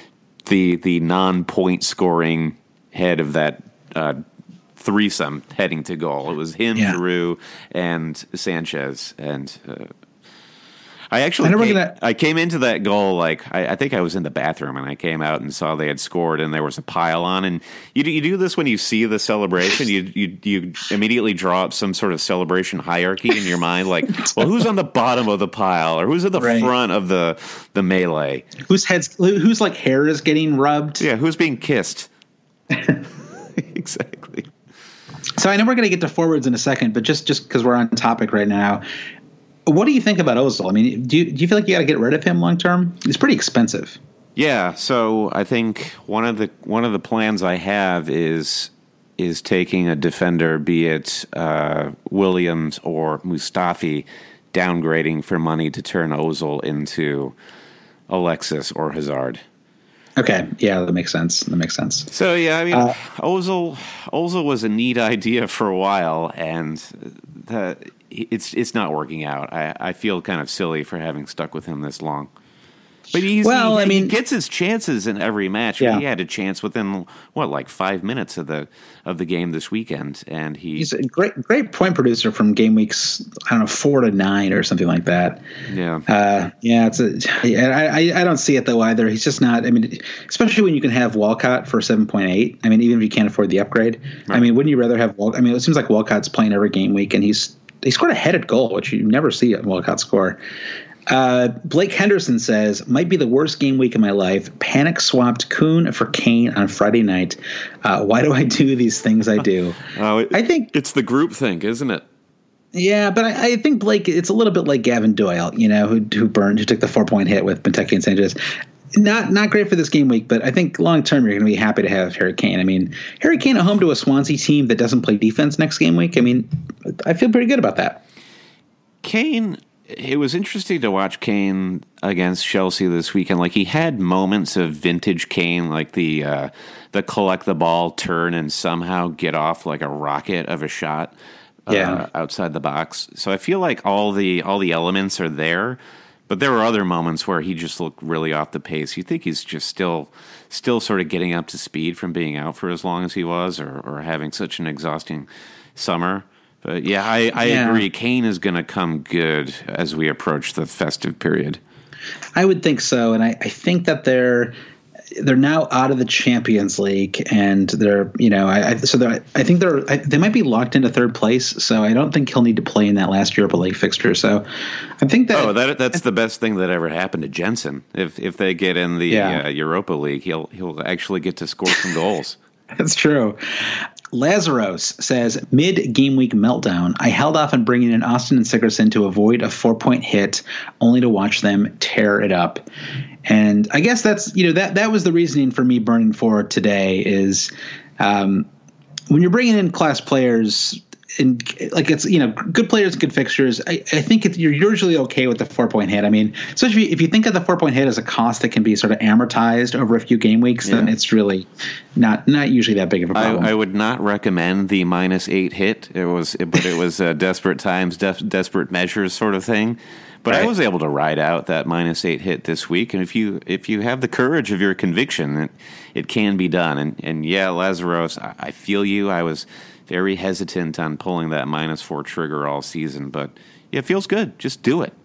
the the non-point scoring head of that uh, threesome heading to goal. It was him, yeah. Giroud, and Sanchez. And uh, I actually I, came, gonna... I came into that goal like I, I think I was in the bathroom, and I came out and saw they had scored, and there was a pile on. And you you do this when you see the celebration. You you you immediately draw up some sort of celebration hierarchy in your mind, like, well, who's on the bottom of the pile, or who's at the right. front of the the melee? Whose heads? Whose like hair is getting rubbed? Yeah, who's being kissed? Exactly. So I know we're going to get to forwards in a second, but just just because we're on topic right now. What do you think about Ozil? I mean, do you, do you feel like you got to get rid of him long term? He's pretty expensive. Yeah, so I think one of the one of the plans I have is is taking a defender, be it uh, Williams or Mustafi, downgrading for money to turn Ozil into Alexis or Hazard. Okay, yeah, that makes sense. That makes sense. So yeah, I mean, uh, Ozil Ozil was a neat idea for a while, and the, it's it's not working out. I, I feel kind of silly for having stuck with him this long. But he's, well, he, I mean, he gets his chances in every match. Yeah. He had a chance within what, like five minutes of the of the game this weekend, and he, he's a great great point producer from game weeks. I don't know, four to nine or something like that. Yeah, uh, yeah. It's a. I, I I don't see it though either. He's just not. I mean, especially when you can have Walcott for seven point eight. I mean, even if you can't afford the upgrade. Right. I mean, wouldn't you rather have? Wal- I mean, it seems like Walcott's playing every game week, and he's he scored a headed goal, which you never see a Walcott score. Uh, Blake Henderson says, might be the worst game week of my life. Panic swapped Kuhn for Kane on Friday night. Uh, why do I do these things I do? Oh, it, I think it's the group thing, isn't it? Yeah, but I, I think Blake, it's a little bit like Gavin Doyle, you know, who who burned, who took the four point hit with Benteke and Sanchez. Not not great for this game week, but I think long term you're going to be happy to have Harry Kane. I mean, Harry Kane at home to a Swansea team that doesn't play defense next game week. I mean, I feel pretty good about that. Kane. It was interesting to watch Kane against Chelsea this weekend. Like, he had moments of vintage Kane, like the uh, the collect the ball, turn, and somehow get off like a rocket of a shot uh, yeah. outside the box. So I feel like all the all the elements are there, but there were other moments where he just looked really off the pace. You think he's just still still sort of getting up to speed from being out for as long as he was, or, or having such an exhausting summer. But yeah, I, I yeah. agree. Kane is going to come good as we approach the festive period. I would think so, and I, I think that they're they're now out of the Champions League, and they're you know I, I so they're, I think they're I, they might be locked into third place. So I don't think he'll need to play in that last Europa League fixture. So I think that oh that that's the best thing that ever happened to Jensen. If if they get in the yeah. uh, Europa League, he'll he'll actually get to score some goals. That's true. Lazaros says, mid-game week meltdown. I held off on bringing in Austin and Sigurdsson to avoid a four-point hit, only to watch them tear it up. And I guess that's, you know, that that was the reasoning for me burning forward today is um, when you're bringing in class players, and like it's, you know, good players and good fixtures, I, I think it's, you're usually okay with the four point hit. I mean, especially if you think of the four point hit as a cost that can be sort of amortized over a few game weeks, yeah. then it's really not not usually that big of a problem. I, I would not recommend the minus eight hit. It was, but it was a desperate times, def, desperate measures sort of thing. But right. I was able to ride out that minus eight hit this week, and if you if you have the courage of your conviction, it, it can be done. And and yeah, Lazaros, I, I feel you. I was very hesitant on pulling that minus four trigger all season, but yeah, it feels good. Just do it.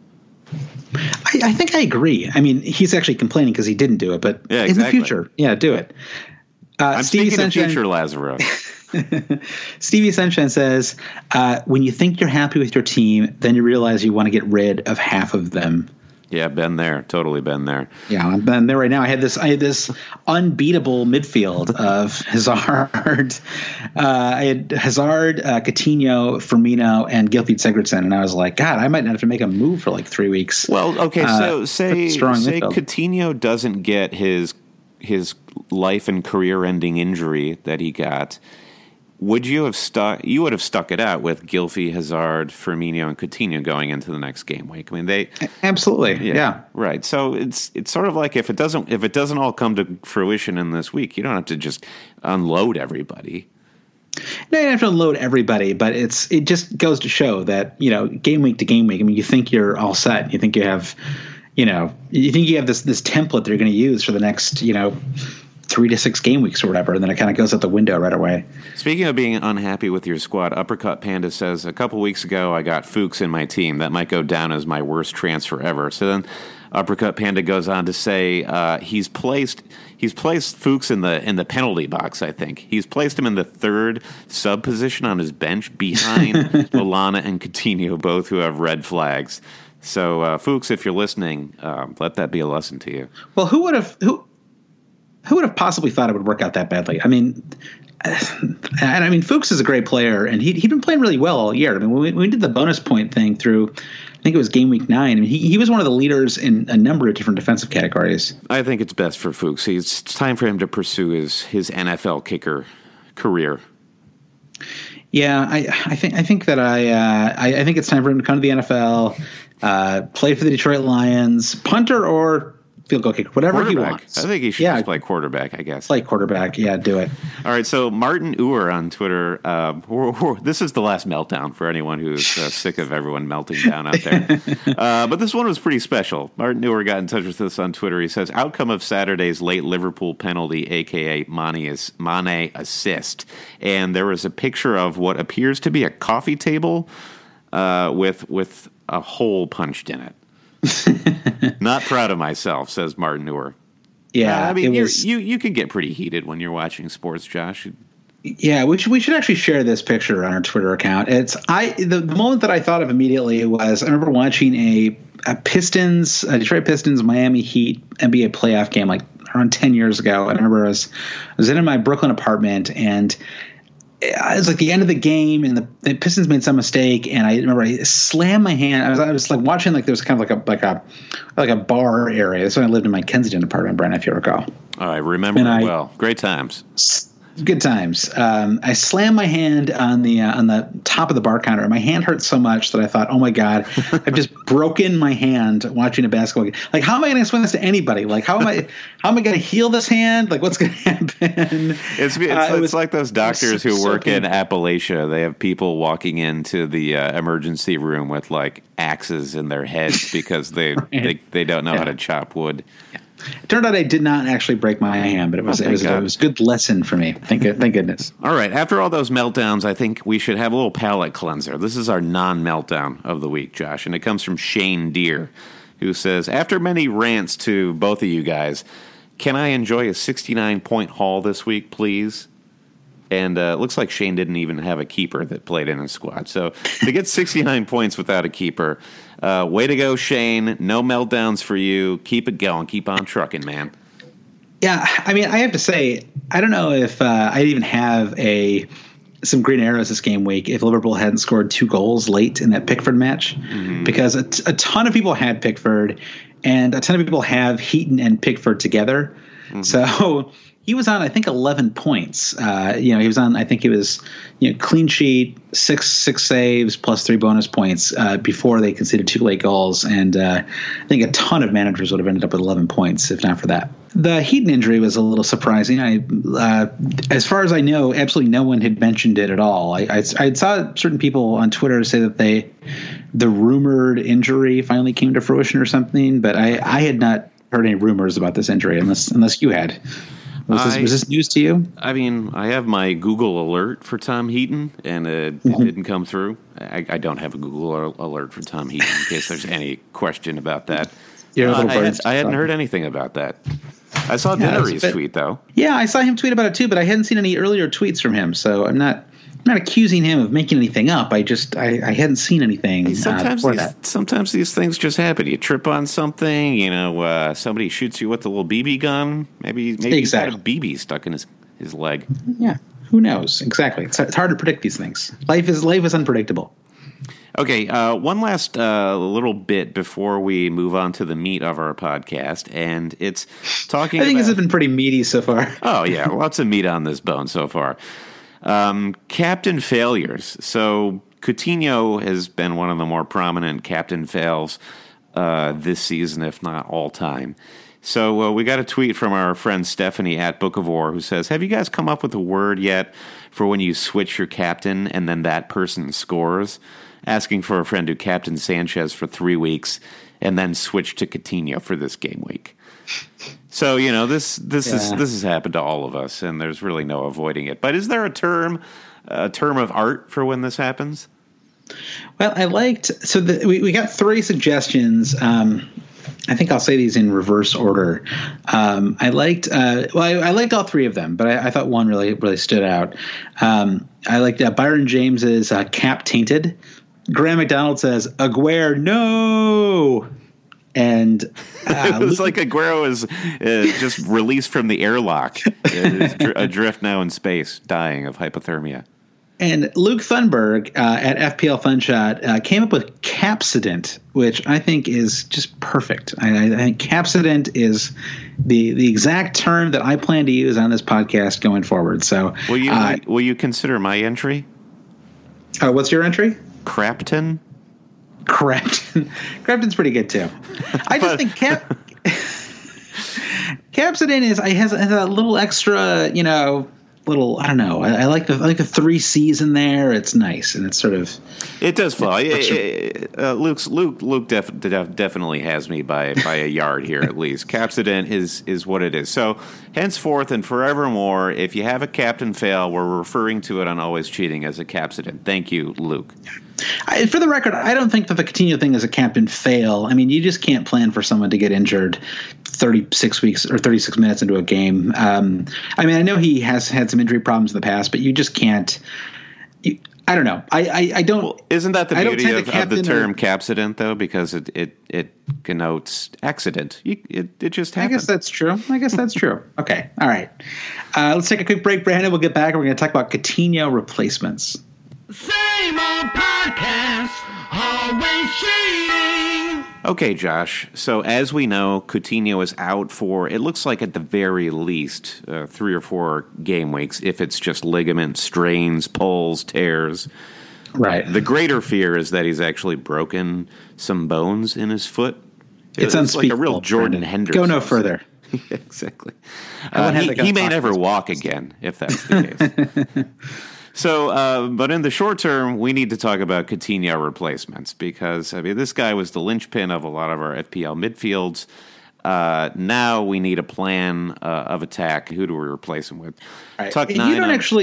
I, I think I agree. I mean, he's actually complaining because he didn't do it, but yeah, exactly. in the future, yeah, do it. Uh, I'm Stevie speaking Sunshine, of future Lazaros. Stevie Sunshine says, uh, when you think you're happy with your team, then you realize you want to get rid of half of them. Yeah, been there. Totally been there. Yeah, I'm been there right now. I had this I had this unbeatable midfield of Hazard. Uh, I had Hazard, uh, Coutinho, Firmino, and Gylfi Sigurdsson. And I was like, God, I might have to make a move for like three weeks. Well, okay, uh, so say, say midfield. Coutinho doesn't get his his life and career-ending injury that he got. Would you have stuck? You would have stuck it out with Gylfi, Hazard, Firmino, and Coutinho going into the next game week. I mean, they absolutely, yeah, yeah, right. So it's it's sort of like if it doesn't if it doesn't all come to fruition in this week, you don't have to just unload everybody. No, you don't have to unload everybody, but it's it just goes to show that you know game week to game week. I mean, you think you're all set. You think you have, you know, you think you have this this template that you're going to use for the next you know. three to six game weeks or whatever, and then it kind of goes out the window right away. Speaking of being unhappy with your squad, Uppercut Panda says, a couple weeks ago I got Fuchs in my team. That might go down as my worst transfer ever. So then Uppercut Panda goes on to say uh, he's placed he's placed Fuchs in the in the penalty box, I think. He's placed him in the third sub position on his bench behind Lallana and Coutinho, both who have red flags. So uh, Fuchs, if you're listening, uh, let that be a lesson to you. Well, who would have who Who would have possibly thought it would work out that badly? I mean, and I mean, Fuchs is a great player, and he he'd been playing really well all year. I mean, when we, when we did the bonus point thing through, I think it was game week nine. I mean, he he was one of the leaders in a number of different defensive categories. I think it's best for Fuchs. It's time for him to pursue his his N F L kicker career. Yeah, I I think I think that I uh, I, I think it's time for him to come to the N F L, uh, play for the Detroit Lions, punter or field goal kicker, whatever he wants. I think he should yeah. just play quarterback, I guess. Play quarterback, yeah, do it. All right, so Martin Uhr on Twitter. Uh, we're, we're, this is the last meltdown for anyone who's uh, sick of everyone melting down out there. uh, but this one was pretty special. Martin Uhr got in touch with us on Twitter. He says, outcome of Saturday's late Liverpool penalty, a k a. Mane's, Mane assist. And there was a picture of what appears to be a coffee table uh, with with a hole punched in it. Not proud of myself, says Martin Uhr. Yeah, uh, I mean, was, you you can get pretty heated when you're watching sports, Josh. Yeah, we should we should actually share this picture on our Twitter account. It's I the, the moment that I thought of immediately was I remember watching a, a Pistons, a Detroit Pistons Miami Heat N B A playoff game like around ten years ago. I remember I was I was in my Brooklyn apartment and. It was like the end of the game, and the, the Pistons made some mistake, and I remember I slammed my hand. I was, I was like watching, like there was kind of like a like a like a bar area. That's when I lived in my Kensington apartment, Brent, if you recall. Oh, I remember it I, well. Great times. Good times. Um, I slammed my hand on the uh, on the top of the bar counter, and my hand hurt so much that I thought, "Oh my God, I've just broken my hand watching a basketball game." Like, how am I going to explain this to anybody? Like, how am I how am I going to heal this hand? Like, what's going to happen? It's it's, uh, it it's was, like those doctors who work so in Appalachia. They have people walking into the uh, emergency room with like axes in their heads because they right. they, they don't know yeah. how to chop wood. Yeah. It turned out I did not actually break my hand, but it was, oh, it, was it was a good lesson for me. Thank, thank goodness. All right. After all those meltdowns, I think we should have a little palate cleanser. This is our non-meltdown of the week, Josh, and it comes from Shane Deere, who says, after many rants to both of you guys, can I enjoy a sixty-nine point haul this week, please? And uh, it looks like Shane didn't even have a keeper that played in his squad. So to get sixty-nine points without a keeper, uh, way to go, Shane. No meltdowns for you. Keep it going. Keep on trucking, man. Yeah, I mean, I have to say, I don't know if uh, I'd even have a some green arrows this game week if Liverpool hadn't scored two goals late in that Pickford match, mm-hmm. because a, t- a ton of people had Pickford, and a ton of people have Heaton and Pickford together. Mm-hmm. So he was on, I think, eleven points. Uh, you know, he was on, I think it was, you know, clean sheet, six six saves plus three bonus points uh, before they conceded two late goals. And uh, I think a ton of managers would have ended up with eleven points if not for that. The Heaton injury was a little surprising. I, uh, as far as I know, absolutely no one had mentioned it at all. I, I, I saw certain people on Twitter say that they, the rumored injury finally came to fruition or something, but I, I had not heard any rumors about this injury unless unless you had. Was this, I, was this news to you? I mean, I have my Google alert for Tom Heaton, and it, mm-hmm. it didn't come through. I, I don't have a Google alert for Tom Heaton in case there's any question about that. Uh, I, had, I hadn't heard anything about that. I saw yeah, Dinnery's tweet, though. Yeah, I saw him tweet about it, too, but I hadn't seen any earlier tweets from him, so I'm not I'm not accusing him of making anything up. I just I, I hadn't seen anything hey, sometimes uh, these, that. Sometimes these things just happen. You trip on something, you know, uh, somebody shoots you with a little B B gun. Maybe maybe exactly. he's got a B B stuck in his, his leg. Yeah, who knows? Exactly. It's, it's hard to predict these things. Life is life is unpredictable. Okay, uh, one last uh, little bit before we move on to the meat of our podcast, and it's talking I think about, this has been pretty meaty so far. Oh, yeah, lots of meat on this bone so far. Um, captain failures. So Coutinho has been one of the more prominent captain fails uh, this season, if not all time. So uh, we got a tweet from our friend Stephanie at Book of War who says, have you guys come up with a word yet for when you switch your captain and then that person scores? Asking for a friend who captained Sanchez for three weeks and then switched to Coutinho for this game week. So, you know, this this yeah. is this has happened to all of us, and there's really no avoiding it. But is there a term, a term of art for when this happens? Well, I liked so the, we we got three suggestions. Um, I think I'll say these in reverse order. Um, I liked uh, well, I, I liked all three of them, but I, I thought one really really stood out. Um, I liked uh, Byron James's uh, cap tainted. Graham McDonald says, Aguero, no. And uh, it was like Aguero is uh, just released from the airlock, uh, adrift now in space, dying of hypothermia. And Luke Thunberg uh, at F P L Funshot uh, came up with capsident, which I think is just perfect. I, I think capsident is the the exact term that I plan to use on this podcast going forward. So, will you uh, will you consider my entry? Uh, what's your entry? Crapton. Crapton. Crapton's pretty good too. I just think Cap Capsident is I has, has a little extra, you know, little I don't know. I, I like the I like the three C's in there. It's nice and it's sort of it does flow. Uh, Luke's Luke Luke def, def, definitely has me by by a yard here at least. Capsident is is what it is. So henceforth and forevermore, if you have a captain fail, we're referring to it on Always Cheating as a capsident. Thank you, Luke. I, for the record, I don't think that the Coutinho thing is a captain fail. I mean, you just can't plan for someone to get injured thirty-six weeks or thirty-six minutes into a game. Um, I mean, I know he has had some injury problems in the past, but you just can't. You, I don't know. I, I, I don't. Well, isn't that the beauty of, of the term or, capsident, though? Because it, it, it connotes accident. You, it, it just happens. I guess that's true. I guess that's true. Okay. All right. Uh, let's take a quick break, Brandon. We'll get back and we're going to talk about Coutinho replacements. Same old podcast, always cheating. Okay, Josh. So as we know, Coutinho is out for, it looks like at the very least, uh, three or four game weeks, if it's just ligament strains, pulls, tears. Right. The greater fear is that he's actually broken some bones in his foot. It's, it's like a real Jordan Brandon. Henderson. Go no further. Yeah, exactly. Uh, he he may never walk again, if that's the case. So, uh, but in the short term, we need to talk about Coutinho replacements because, I mean, this guy was the linchpin of a lot of our F P L midfields. Uh, now we need a plan uh, of attack. Who do we replace him with? Right. You don't actually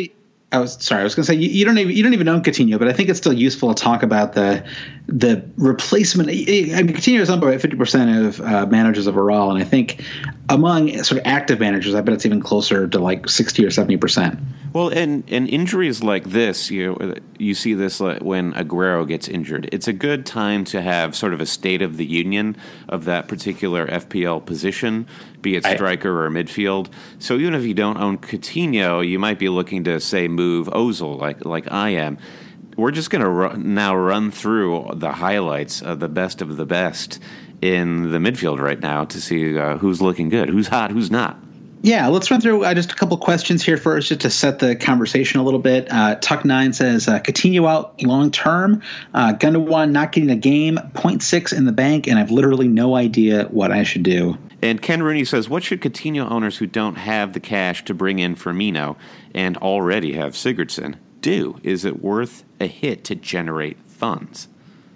I was sorry. I was going to say you, you don't even you don't even own Coutinho, but I think it's still useful to talk about the the replacement. I mean, Coutinho is owned by fifty percent of uh, managers overall, and I think among sort of active managers, I bet it's even closer to like sixty or seventy percent. Well, and, and injuries like this, you you see this when Aguero gets injured. It's a good time to have sort of a state of the union of that particular F P L position, be it striker or midfield. So even if you don't own Coutinho, you might be looking to, say, move Ozil like like I am. We're just going to ru- now run through the highlights of the best of the best in the midfield right now to see uh, who's looking good, who's hot, who's not. Yeah, let's run through uh, just a couple questions here first, just to set the conversation a little bit. Uh, Tuck nine says, uh, Coutinho out long term. Uh, Gundogan not getting a game, zero point six in the bank, and I've literally no idea what I should do. And Ken Rooney says, what should Coutinho owners who don't have the cash to bring in Firmino and already have Sigurdsson do? Is it worth a hit to generate funds?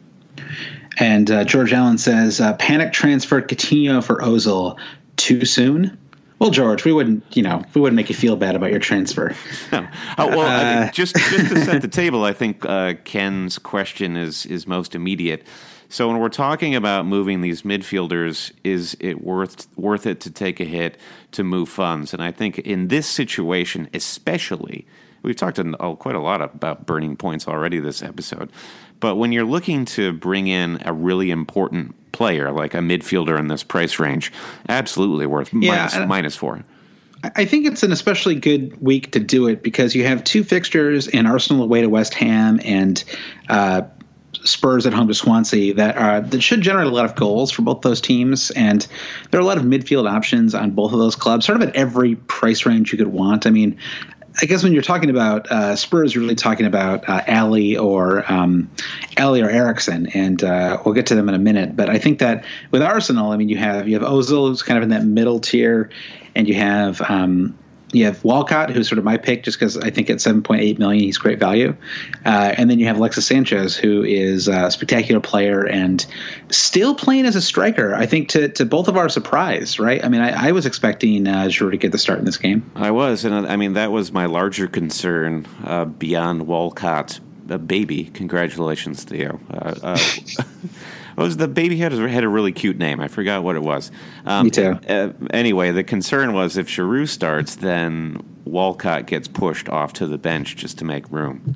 And uh, George Allen says, uh, panic transfer Coutinho for Ozil too soon? Well, George, we wouldn't, you know, we wouldn't make you feel bad about your transfer. No. Uh, well, uh, I, just just to set the table, I think uh, Ken's question is is most immediate. So when we're talking about moving these midfielders, is it worth worth it to take a hit to move funds? And I think in this situation, especially, we've talked a, a, quite a lot about burning points already this episode. But when you're looking to bring in a really important player, like a midfielder in this price range, absolutely worth yeah, minus, minus four. I think it's an especially good week to do it because you have two fixtures in Arsenal away to West Ham and uh, Spurs at home to Swansea that are that should generate a lot of goals for both those teams. And there are a lot of midfield options on both of those clubs, sort of at every price range you could want. I mean, I guess when you're talking about uh, Spurs, you're really talking about uh, Ali or um, Ali or Eriksson, and uh, we'll get to them in a minute. But I think that with Arsenal, I mean, you have you have Ozil, who's kind of in that middle tier, and you have um, you have Walcott, who's sort of my pick, just because I think at seven point eight million, he's great value, uh, and then you have Alexis Sanchez, who is a spectacular player and still playing as a striker. I think to to both of our surprise, right? I mean, I, I was expecting uh, Giroud to get the start in this game. I was, and I mean that was my larger concern uh, beyond Walcott's uh, baby. Congratulations, Theo. Uh, uh, What was the baby had? Had a really cute name. I forgot what it was. Um, Me too. Uh, anyway, the concern was if Giroud starts, then Walcott gets pushed off to the bench just to make room.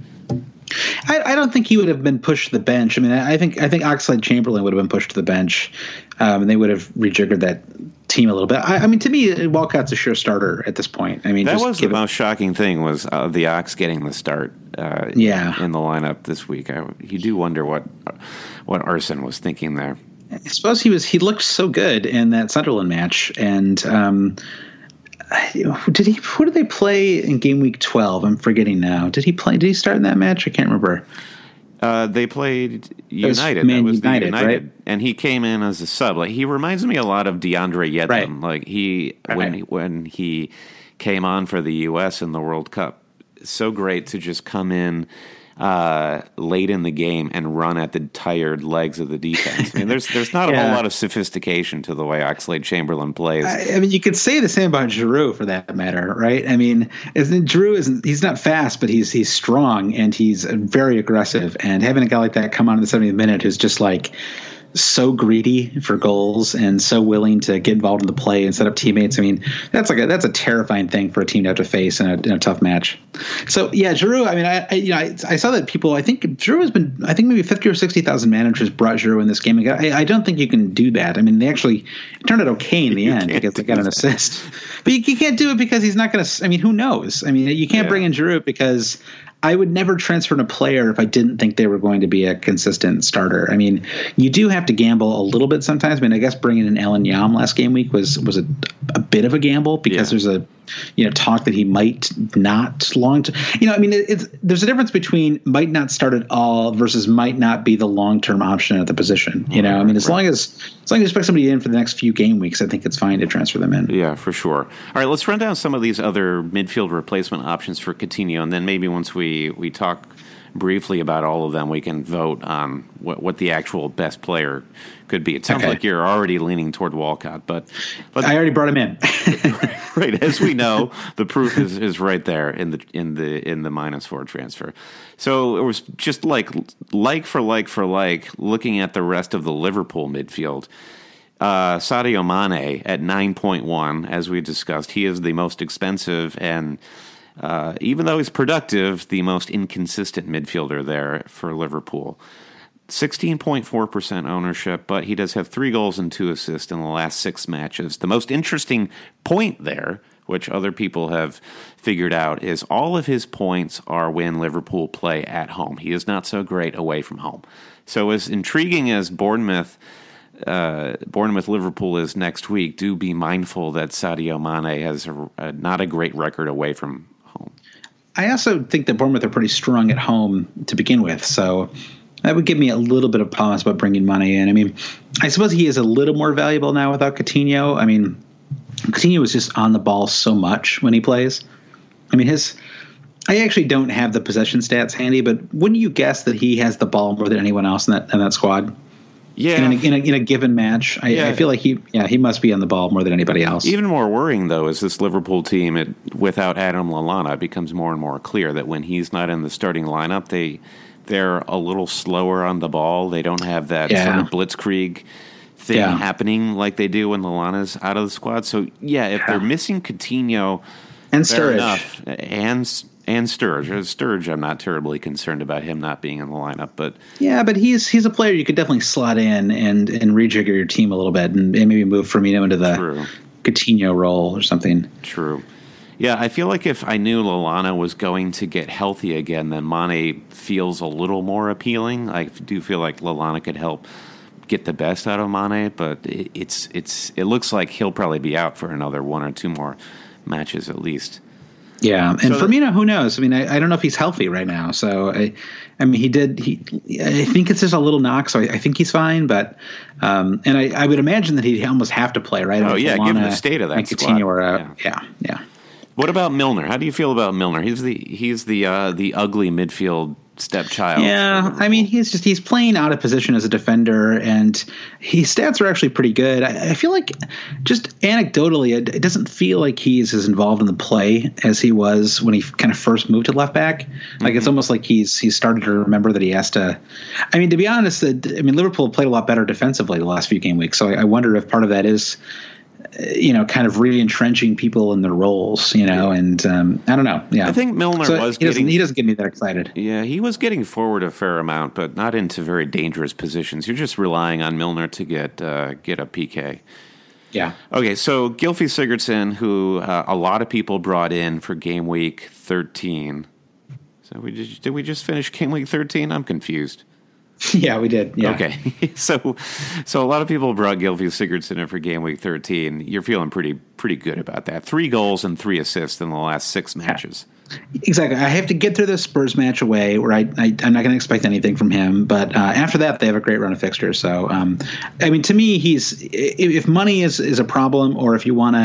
I, I don't think he would have been pushed to the bench. I mean, I think I think Oxlade-Chamberlain would have been pushed to the bench, um, and they would have rejiggered that team a little bit. I, I mean, to me, Walcott's a sure starter at this point. I mean, that just was the most shocking thing was uh, the Ox getting the start. Uh, yeah. in the lineup this week. I, you do wonder what what Arsene was thinking there. I suppose he was. He looked so good in that Sunderland match, and um, did he? Who did they play in game week twelve? I'm forgetting now. Did he play? Did he start in that match? I can't remember. Uh, they played United. That was, Man that was United, United, right? And he came in as a sub. Like he reminds me a lot of DeAndre Yedlin. Right. Like he right. when when he came on for the U S in the World Cup. So great to just come in uh, late in the game and run at the tired legs of the defense. I mean, there's there's not a yeah. whole lot of sophistication to the way Oxlade-Chamberlain plays. I, I mean, you could say the same about Giroud for that matter, right? I mean, isn't, Giroud isn't he's not fast, but he's he's strong and he's very aggressive. And having a guy like that come on in the seventieth minute who's just like so greedy for goals and so willing to get involved in the play and set up teammates. I mean, that's like a, that's a terrifying thing for a team to have to face in a, in a tough match. So yeah, Giroud. I mean, I, I you know I, I saw that people. I think Giroud has been. I think maybe fifty or sixty thousand managers brought Giroud in this game. I, I don't think you can do that. I mean, they actually turned out okay in the end because they got an assist. But you, you can't do it because he's not going to. I mean, who knows? I mean, you can't yeah. bring in Giroud because I would never transfer in a player if I didn't think they were going to be a consistent starter. I mean, you do have to gamble a little bit sometimes. I mean, I guess bringing in Alan Yam last game week was was a, a bit of a gamble because yeah. there's a you know talk that he might not long term. You know, I mean, it, it's there's a difference between might not start at all versus might not be the long term option at the position. You know, right, I mean, as right. long as as long as you expect somebody in for the next few game weeks, I think it's fine to transfer them in. Yeah, for sure. All right, let's run down some of these other midfield replacement options for Coutinho, and then maybe once we we talk briefly about all of them, we can vote on what, what the actual best player could be. It sounds Okay. like you're already leaning toward Walcott, but, but I already brought him in. right, as we know, the proof is, is right there in the in the in the minus four transfer. So it was just like like for like for like looking at the rest of the Liverpool midfield. Uh, Sadio Mane at nine point one, as we discussed, he is the most expensive and uh, even though he's productive, the most inconsistent midfielder there for Liverpool. sixteen point four percent ownership, but he does have three goals and two assists in the last six matches. The most interesting point there, which other people have figured out, is all of his points are when Liverpool play at home. He is not so great away from home. So as intriguing as Bournemouth uh, Bournemouth Liverpool is next week, do be mindful that Sadio Mane has a, a, not a great record away from home. I also think that Bournemouth are pretty strong at home to begin with, so that would give me a little bit of pause about bringing money in. I mean, I suppose he is a little more valuable now without Coutinho. I mean, Coutinho was just on the ball so much when he plays. I mean, his I actually don't have the possession stats handy, but wouldn't you guess that he has the ball more than anyone else in that in that squad? Yeah, in a, in a, in a given match, I, yeah. I feel like he yeah he must be on the ball more than anybody else. Even more worrying, though, is this Liverpool team it, without Adam Lallana. It becomes more and more clear that when he's not in the starting lineup, they they're a little slower on the ball. They don't have that yeah. sort of blitzkrieg thing yeah. happening like they do when Lallana's out of the squad. So yeah, if yeah. they're missing Coutinho and fair Sturridge enough, and and Sturridge, Sturridge, I'm not terribly concerned about him not being in the lineup, but yeah, but he's he's a player you could definitely slot in and and rejigger your team a little bit and, and maybe move Firmino into the True. Coutinho role or something. True. Yeah, I feel like if I knew Lallana was going to get healthy again, then Mane feels a little more appealing. I do feel like Lallana could help get the best out of Mane, but it, it's it's it looks like he'll probably be out for another one or two more matches at least. Yeah, and so Firmino, who knows? I mean, I, I don't know if he's healthy right now. So, I, I mean, he did. He, I think it's just a little knock, so I, I think he's fine. But, um, and I, I would imagine that he'd almost have to play, right? Oh yeah, Lallana given the state of that and squad. Coutinho are out. Yeah. yeah, yeah. What about Milner? How do you feel about Milner? He's the he's the uh, the ugly midfield stepchild. Yeah, I mean, he's just he's playing out of position as a defender, and his stats are actually pretty good. I, I feel like, just anecdotally, it, it doesn't feel like he's as involved in the play as he was when he kind of first moved to left back. Like mm-hmm. It's almost like he's he's started to remember that he has to. I mean, to be honest, I mean Liverpool played a lot better defensively the last few game weeks, so I, I wonder if part of that is, you know, kind of re-entrenching people in their roles, you know, and um, I don't know. Yeah, I think Milner so was he doesn't, getting. He doesn't get me that excited. Yeah, he was getting forward a fair amount, but not into very dangerous positions. You're just relying on Milner to get uh, get a P K. Yeah. Okay, so Gylfi Sigurdsson, who uh, a lot of people brought in for game week thirteen. So we just, did we just finish game week thirteen? I'm confused. Yeah, we did. Yeah. Okay. so so a lot of people brought Gylfi Sigurdsson in for game week thirteen. You're feeling pretty pretty good about that. Three goals and three assists in the last six matches. Exactly. I have to get through the Spurs match away where I, I, I'm not going to expect anything from him. But uh, after that, they have a great run of fixtures. So, um, I mean, to me, he's if money is, is a problem, or if you want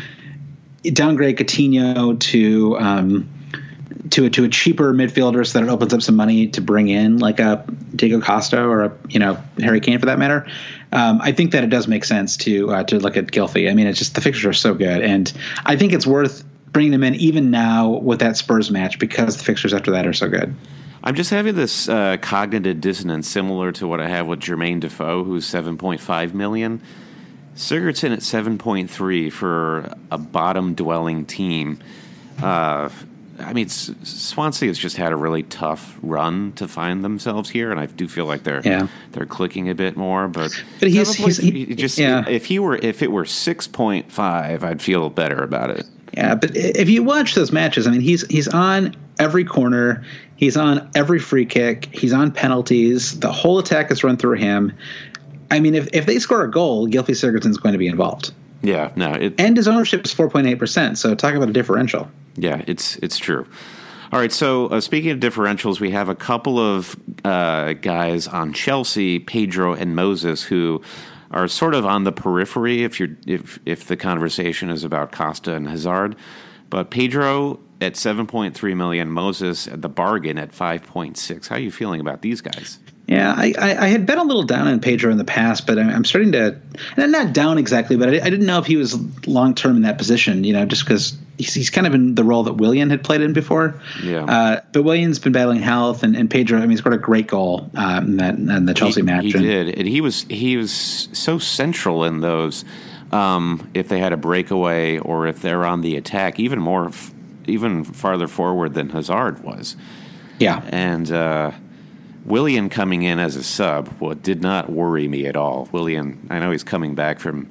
to downgrade Coutinho to um, – to a, to a cheaper midfielder so that it opens up some money to bring in like a Diego Costa or a, you know, Harry Kane for that matter. Um, I think that it does make sense to, uh, to look at Gylfi. I mean, it's just the fixtures are so good. And I think it's worth bringing them in even now with that Spurs match because the fixtures after that are so good. I'm just having this uh, cognitive dissonance similar to what I have with Jermaine Defoe, who's seven point five million. Sigurdsson at seven point three for a bottom dwelling team. Uh, I mean, Swansea has just had a really tough run to find themselves here, and I do feel like they're yeah. they're clicking a bit more. But, but he's, he's he, just yeah. if he were if it were six point five, I'd feel better about it. Yeah, but if you watch those matches, I mean, he's he's on every corner, he's on every free kick, he's on penalties. The whole attack is run through him. I mean, if if they score a goal, Gylfi Sigurdsson's going to be involved. Yeah, no, it, and his ownership is four point eight percent. So talk about a differential. Yeah, it's it's true. All right, so uh, speaking of differentials, we have a couple of uh, guys on Chelsea, Pedro and Moses, who are sort of on the periphery if you're if if the conversation is about Costa and Hazard. But Pedro at seven point three million dollars, Moses at the bargain at five point six. How are you feeling about these guys? Yeah, I, I, I had been a little down on Pedro in the past, but I'm, I'm starting to – not down exactly, but I, I didn't know if he was long-term in that position, you know, just because he's, he's kind of in the role that Willian had played in before. Yeah. Uh, but Willian's been battling health, and, and Pedro, I mean, he scored a great goal uh, in, that, in the Chelsea he, match. He and, did, and he was, he was so central in those um, if they had a breakaway or if they're on the attack, even more – even farther forward than Hazard was. Yeah. And uh, Willian coming in as a sub well, did not worry me at all. Willian, I know he's coming back from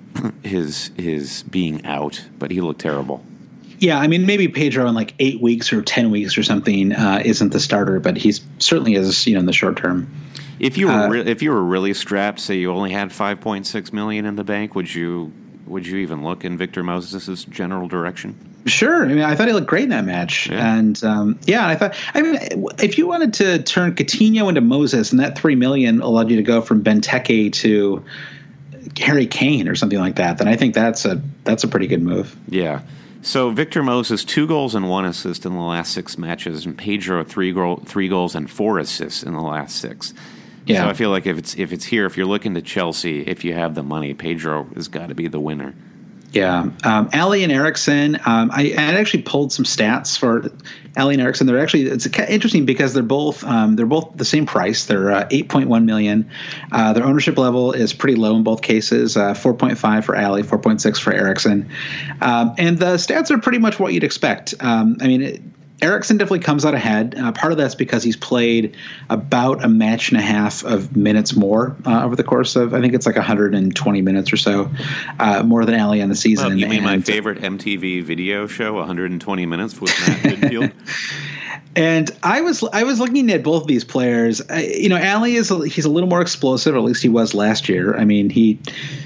his his being out, but he looked terrible. Yeah, I mean, maybe Pedro in like eight weeks or ten weeks or something uh, isn't the starter, but he's certainly is, you know, in the short term. If you were uh, re- if you were really strapped, say you only had five point six million dollars in the bank, would you would you even look in Victor Moses' general direction? Sure. I mean, I thought he looked great in that match. Yeah. And, um, yeah, I thought – I mean, if you wanted to turn Coutinho into Moses and that three million dollars allowed you to go from Benteke to Harry Kane or something like that, then I think that's a that's a pretty good move. Yeah. So Victor Moses, two goals and one assist in the last six matches, and Pedro, three, goal, three goals and four assists in the last six. Yeah. So I feel like if it's if it's here, if you're looking to Chelsea, if you have the money, Pedro has got to be the winner. Yeah. Um, Ali and Eriksson, um, I, I actually pulled some stats for Ali and Eriksson. They're actually, it's interesting because they're both, um, they're both the same price. They're uh, eight point one million dollars. Uh, their ownership level is pretty low in both cases, uh, four point five for Ali, four point six for Eriksson. Um, and the stats are pretty much what you'd expect. Um, I mean, it, Eriksson definitely comes out ahead. Uh, part of that's because he's played about a match and a half of minutes more uh, over the course of, I think it's like one hundred twenty minutes or so, uh, more than Ali on the season. Well, you mean and, my favorite M T V video show, one hundred twenty minutes with Matt Pinfield? And I was I was looking at both of these players. I, you know, Ali is a, he's a little more explosive, or at least he was last year. I mean, he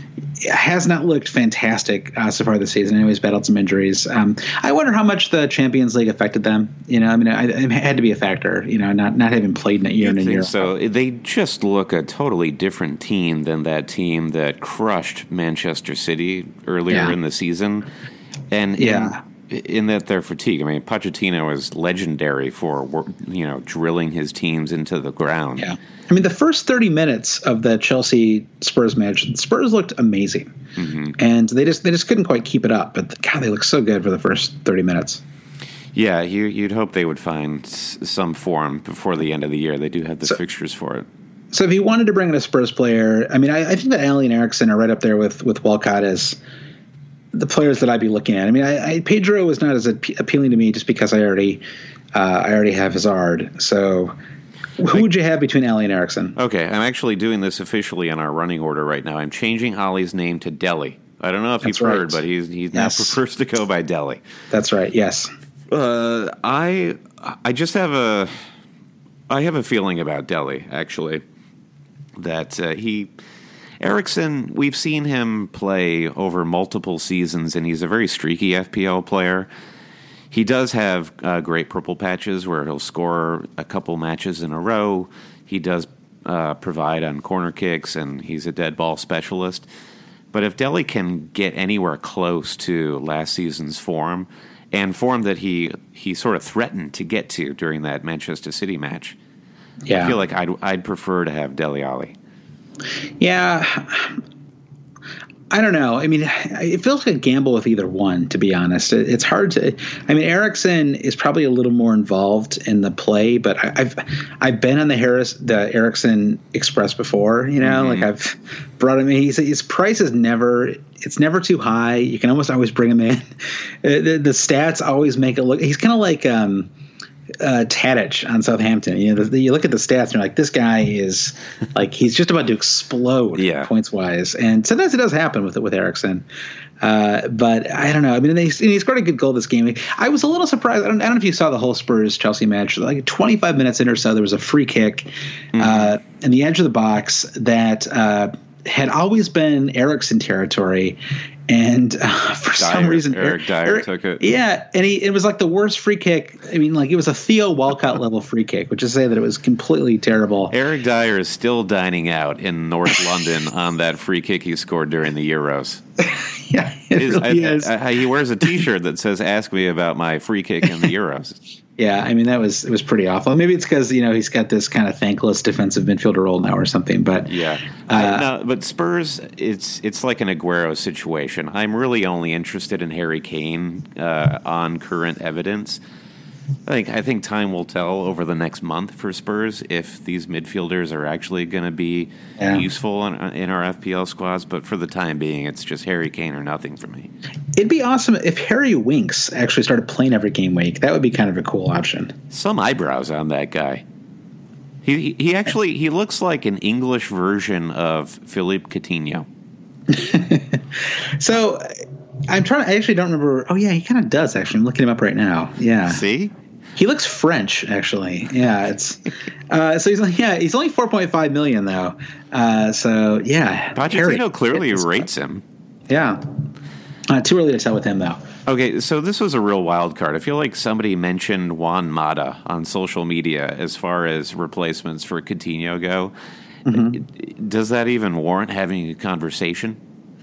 has not looked fantastic uh, so far this season. Anyways, battled some injuries. Um, I wonder how much the Champions League affected them. You know, I mean, I, it had to be a factor. You know, not not having played in a year and a year. So they just look a totally different team than that team that crushed Manchester City earlier yeah. in the season, and yeah. In, in that they're fatigued. I mean, Pochettino is legendary for, you know, drilling his teams into the ground. Yeah. I mean, the first thirty minutes of the Chelsea Spurs match, the Spurs looked amazing, mm-hmm. and they just they just couldn't quite keep it up. But God, they looked so good for the first thirty minutes. Yeah, you, you'd hope they would find some form before the end of the year. They do have the so, fixtures for it. So if you wanted to bring in a Spurs player, I mean, I, I think that Ali and Eriksson are right up there with with Walcott as the players that I'd be looking at. I mean, I, I, Pedro is not as appealing to me just because I already uh, I already have Hazard. So who would you have between Ali and Eriksson? Okay, I'm actually doing this officially in our running order right now. I'm changing Ali's name to Dele. I don't know if That's you've right. heard, but he's he yes. now prefers to go by Dele. That's right. Yes. Uh, I I just have a I have a feeling about Dele actually that uh, he. Eriksson, we've seen him play over multiple seasons, and he's a very streaky F P L player. He does have uh, great purple patches where he'll score a couple matches in a row. He does uh, provide on corner kicks, and he's a dead ball specialist. But if Dele can get anywhere close to last season's form, and form that he, he sort of threatened to get to during that Manchester City match, yeah. I feel like I'd, I'd prefer to have Dele Alli. Yeah, I don't know. I mean, it feels like a gamble with either one, to be honest. It's hard to. I mean, Eriksson is probably a little more involved in the play, but I've I've been on the Harris the Eriksson Express before. You know, mm-hmm. like I've brought him in. He's, his price is never. It's never too high. You can almost always bring him in. The, the stats always make it look. He's kind of like. Um, Uh, Tadic on Southampton. You know, the, the, you look at the stats and you're like, this guy is like he's just about to explode yeah. points wise. And sometimes it does happen with with Eriksson. Uh, but I don't know. I mean, he, he scored a good goal this game. I was a little surprised. I don't, I don't know if you saw the whole Spurs Chelsea match. Like twenty-five minutes in or so, there was a free kick mm-hmm. uh, in the edge of the box that uh, had always been Eriksson territory. And uh, for Dyer, some reason, Eric Dyer Eric, took it. Yeah, and he, it was like the worst free kick. I mean, like it was a Theo Walcott level free kick, which is to say that it was completely terrible. Eric Dyer is still dining out in North London on that free kick he scored during the Euros. yeah, His, really I, is. I, I, he wears a T-shirt that says "Ask me about my free kick in the Euros." Yeah, I mean that was it was pretty awful. Maybe it's because you know he's got this kind of thankless defensive midfielder role now or something. But yeah, uh, I, no, but Spurs, it's it's like an Aguero situation. I'm really only interested in Harry Kane uh, on current evidence. I think I think time will tell over the next month for Spurs if these midfielders are actually going to be yeah. useful in, in our F P L squads. But for the time being, it's just Harry Kane or nothing for me. It'd be awesome if Harry Winks actually started playing every game week. That would be kind of a cool option. Some eyebrows on that guy. He he actually he looks like an English version of Philippe Coutinho. So I'm trying. I actually don't remember. Oh yeah, he kind of does. Actually, I'm looking him up right now. Yeah. See. He looks French, actually. Yeah, it's uh, so he's like yeah he's only four point five million though. Uh, so yeah, Pochettino Harry, clearly rates him. Yeah, uh, too early to tell with him though. Okay, so this was a real wild card. I feel like somebody mentioned Juan Mata on social media as far as replacements for Coutinho go. Mm-hmm. Does that even warrant having a conversation?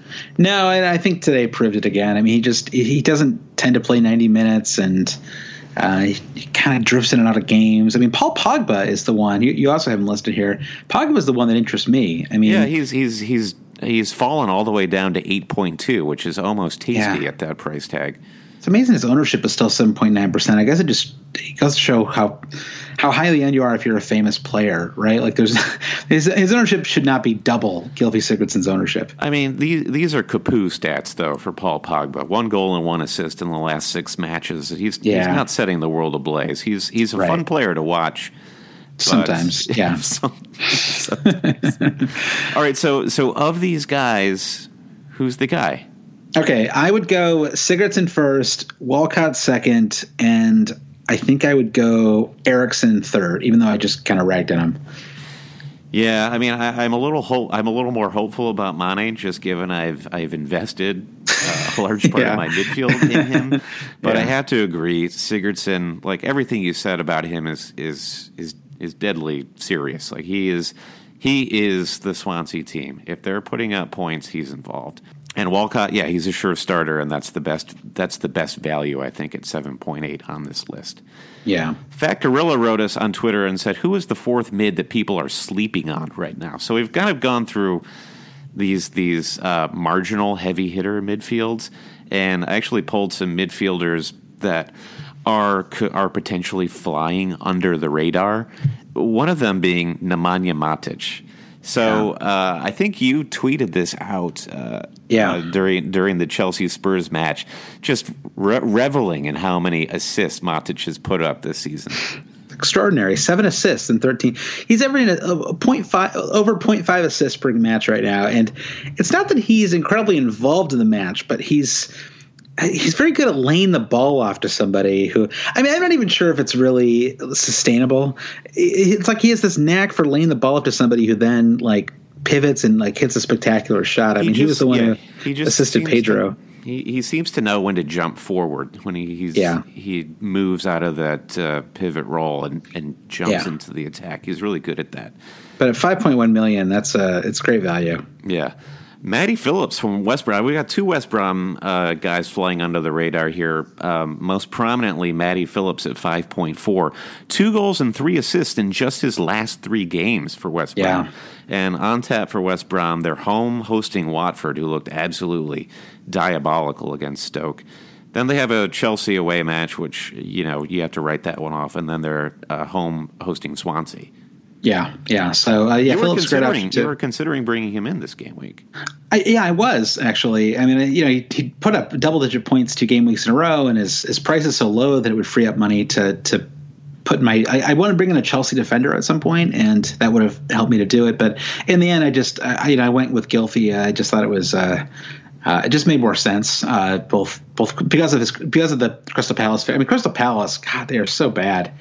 No, and I think today proved it again. I mean, he just he doesn't tend to play ninety minutes and. Uh, he, he kind of drifts in and out of games. I mean, Paul Pogba is the one. You, you also have him listed here. Pogba is the one that interests me. I mean, yeah, he's he's he's he's fallen all the way down to eight point two, which is almost tasty yeah. at that price tag. It's amazing his ownership is still seven point nine percent. I guess it just it goes to show how how highly end you are if you're a famous player, right? Like there's his, his ownership should not be double Gylfi Sigurdsson's ownership. I mean, these these are Capu stats though for Paul Pogba. One goal and one assist in the last six matches. He's yeah. he's not setting the world ablaze. He's he's a right. fun player to watch. Sometimes, yeah. some, sometimes. All right, so so of these guys, who's the guy? Okay, I would go Sigurdsson first, Walcott second, and I think I would go Eriksen third, even though I just kind of ragged on him. Yeah, I mean, I, I'm a little ho- I'm a little more hopeful about Mane, just given I've I've invested uh, a large part yeah. of my midfield in him. But yeah. I have to agree, Sigurdsson, like everything you said about him is is is is deadly serious. Like he is he is the Swansea team. If they're putting up points, he's involved. And Walcott, yeah, he's a sure starter, and that's the best. That's the best value, I think, at seven point eight on this list. Yeah. Fat Gorilla wrote us on Twitter and said, "Who is the fourth mid that people are sleeping on right now?" So we've kind of gone through these these uh, marginal heavy hitter midfields, and I actually pulled some midfielders that are are potentially flying under the radar. One of them being Nemanja Matic. So uh, I think you tweeted this out uh, yeah. uh, during during the Chelsea Spurs match, just re- reveling in how many assists Matic has put up this season. Extraordinary, seven assists in thirteen. He's averaging a, a point five over point five assists per match right now, and it's not that he's incredibly involved in the match, but he's. He's very good at laying the ball off to somebody who, I mean, I'm not even sure if it's really sustainable. It's like he has this knack for laying the ball up to somebody who then like pivots and like hits a spectacular shot. I he mean, just, he was the one yeah, who he just assisted Pedro. To, he, he seems to know when to jump forward when he he's, yeah. he moves out of that uh, pivot role and, and jumps yeah. into the attack. He's really good at that. But at five point one million, that's uh, it's great value. Yeah. Matty Phillips from West Brom. We got two West Brom uh, guys flying under the radar here. Um, most prominently, Matty Phillips at five point four. Two goals and three assists in just his last three games for West Brom. Yeah. And on tap for West Brom, they're home hosting Watford, who looked absolutely diabolical against Stoke. Then they have a Chelsea away match, which, you know, you have to write that one off. And then they're uh, home hosting Swansea. Yeah, yeah. So uh, yeah, you Phillips great option too. You were considering bringing him in this game week. I, yeah, I was actually. I mean, you know, he, he put up double-digit points two game weeks in a row, and his his price is so low that it would free up money to to put my. I, I want to bring in a Chelsea defender at some point, and that would have helped me to do it. But in the end, I just I, you know I went with Gylfi. I just thought it was. Uh, Uh, it just made more sense, uh, both both because of his because of the Crystal Palace. I mean, Crystal Palace, God, they are so bad.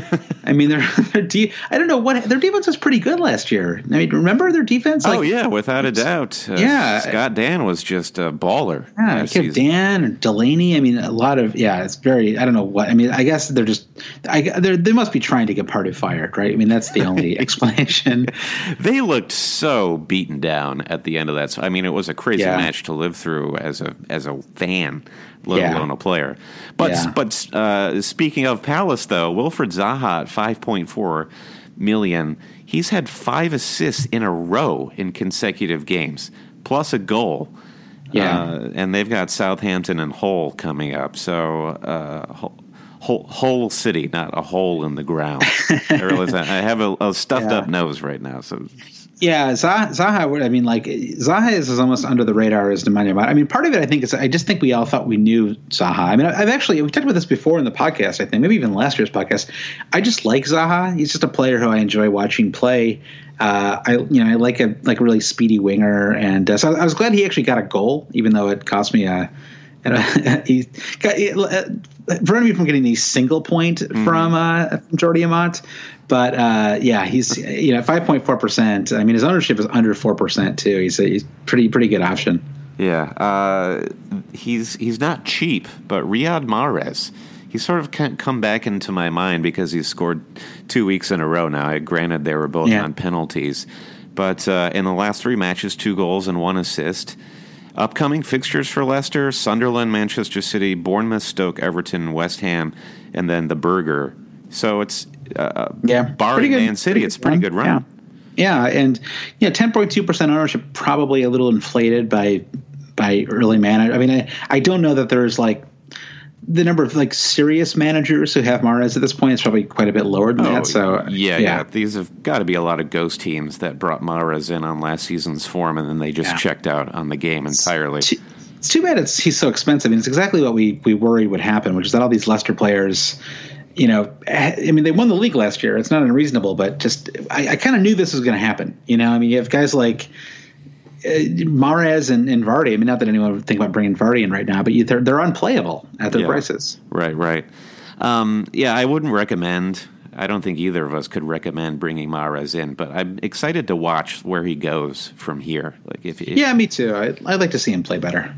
I mean, their their de- I don't know what their defense was pretty good last year. I mean, remember their defense? Like, oh yeah, without a doubt. Uh, yeah, Scott Dan was just a baller. Yeah, you have Dan or Delaney. I mean, a lot of yeah. It's very. I don't know what. I mean, I guess they're just. I they they must be trying to get Pardew fired, right? I mean, that's the only explanation. They looked so beaten down at the end of that. So, I mean, it was a crazy yeah. match to live live through as a as a fan, let Yeah. alone a player. But Yeah. but uh, speaking of Palace, though, Wilfried Zaha at five point four million, he's had five assists in a row in consecutive games, plus a goal. Yeah. Uh, and they've got Southampton and Hull coming up. So uh, Hull, Hull, Hull City, not a hole in the ground. I realize I I have a, a stuffed Yeah. up nose right now. So Yeah, Zaha, Zaha. would- I mean, like Zaha is, is almost under the radar as Nemanja Matic. I mean, part of it, I think, is I just think we all thought we knew Zaha. I mean, I- I've actually we talked about this before in the podcast. I think maybe even last year's podcast. I just like Zaha. He's just a player who I enjoy watching play. Uh, I you know I like a like a really speedy winger, and uh, so I was glad he actually got a goal, even though it cost me a. And uh, he got, uh, prevented me from getting a single point Mm-hmm. from uh, from Jordi Amat. But uh, yeah, he's you know five point four percent. I mean, his ownership is under four percent too. He's a he's pretty pretty good option. yeah, uh, he's he's not cheap, but Riyad Mahrez, he's sort of can't come back into my mind because he's scored two weeks in a row now. Granted, they were both Yeah. on penalties, but uh, in the last three matches, two goals and one assist. Upcoming fixtures for Leicester: Sunderland, Manchester City, Bournemouth, Stoke, Everton, West Ham, and then the Burger. So it's uh, Yeah, barring pretty good- Man City, pretty it's a pretty good run. Yeah. Yeah, and yeah, ten point two percent ownership, probably a little inflated by by early managers. I mean, I, I don't know that there's like the number of like serious managers who have Mahrez at this point is probably quite a bit lower than that. So yeah, yeah, these have got to be a lot of ghost teams that brought Mahrez in on last season's form, and then they just Yeah. checked out on the game entirely. It's, it's too bad it's he's so expensive. I mean, it's exactly what we we worried would happen, which is that all these Leicester players, you know, I mean, they won the league last year. It's not unreasonable, but just I, I kind of knew this was going to happen. You know, I mean, you have guys like uh, Mahrez and, and Vardy. I mean, not that anyone would think about bringing Vardy in right now, but you, they're they're unplayable at their Yeah. prices. Right, right. Um, yeah, I wouldn't recommend. I don't think either of us could recommend bringing Mahrez in, but I'm excited to watch where he goes from here. Like, if, if Yeah, me too. I, I'd like to see him play better.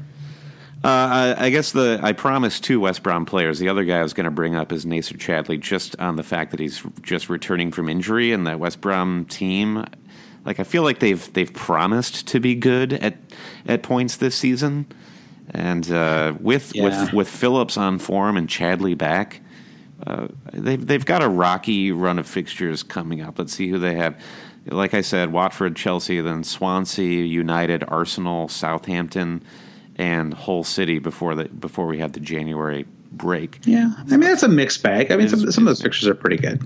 Uh, I, I guess the I promised two West Brom players. The other guy I was going to bring up is Nacer Chadley, just on the fact that he's just returning from injury, and that West Brom team, like I feel like they've they've promised to be good at at points this season, and uh, with Yeah. with with Phillips on form and Chadley back, uh, they've they've got a rocky run of fixtures coming up. Let's see who they have. Like I said, Watford, Chelsea, then Swansea, United, Arsenal, Southampton, and Hull City before the before we have the January break. Yeah, I mean, it's a mixed bag. I mean, It some, is- some of those pictures are pretty good.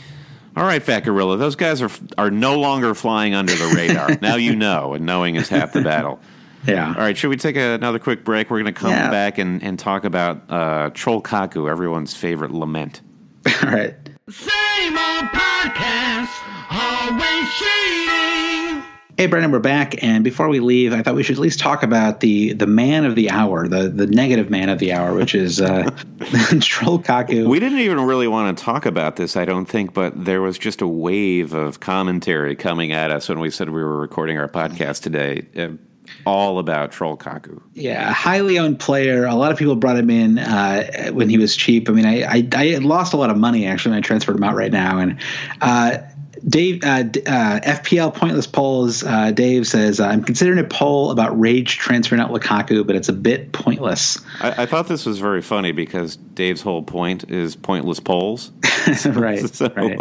All right, Fat Gorilla, those guys are are no longer flying under the radar. Now you know, and knowing is half the battle. Yeah. All right, should we take another quick break? We're going to come Yeah. back and, and talk about uh, Troll Kaku, everyone's favorite lament. All right. Same old podcast, always cheating. Hey, Brendan, we're back, and before we leave, I thought we should at least talk about the the man of the hour, the the negative man of the hour, which is uh, Troll Kaku. We didn't even really want to talk about this, I don't think, but there was just a wave of commentary coming at us when we said we were recording our podcast today, uh, all about Troll Kaku. Yeah, a highly owned player. A lot of people brought him in uh, when he was cheap. I mean, I, I I lost a lot of money actually when I transferred him out right now, and. Uh, Dave, uh, uh, F P L Pointless Polls, uh, Dave says, I'm considering a poll about Rage transferring out Lukaku, but it's a bit pointless. I, I thought this was very funny because Dave's whole point is pointless polls. right, So, right.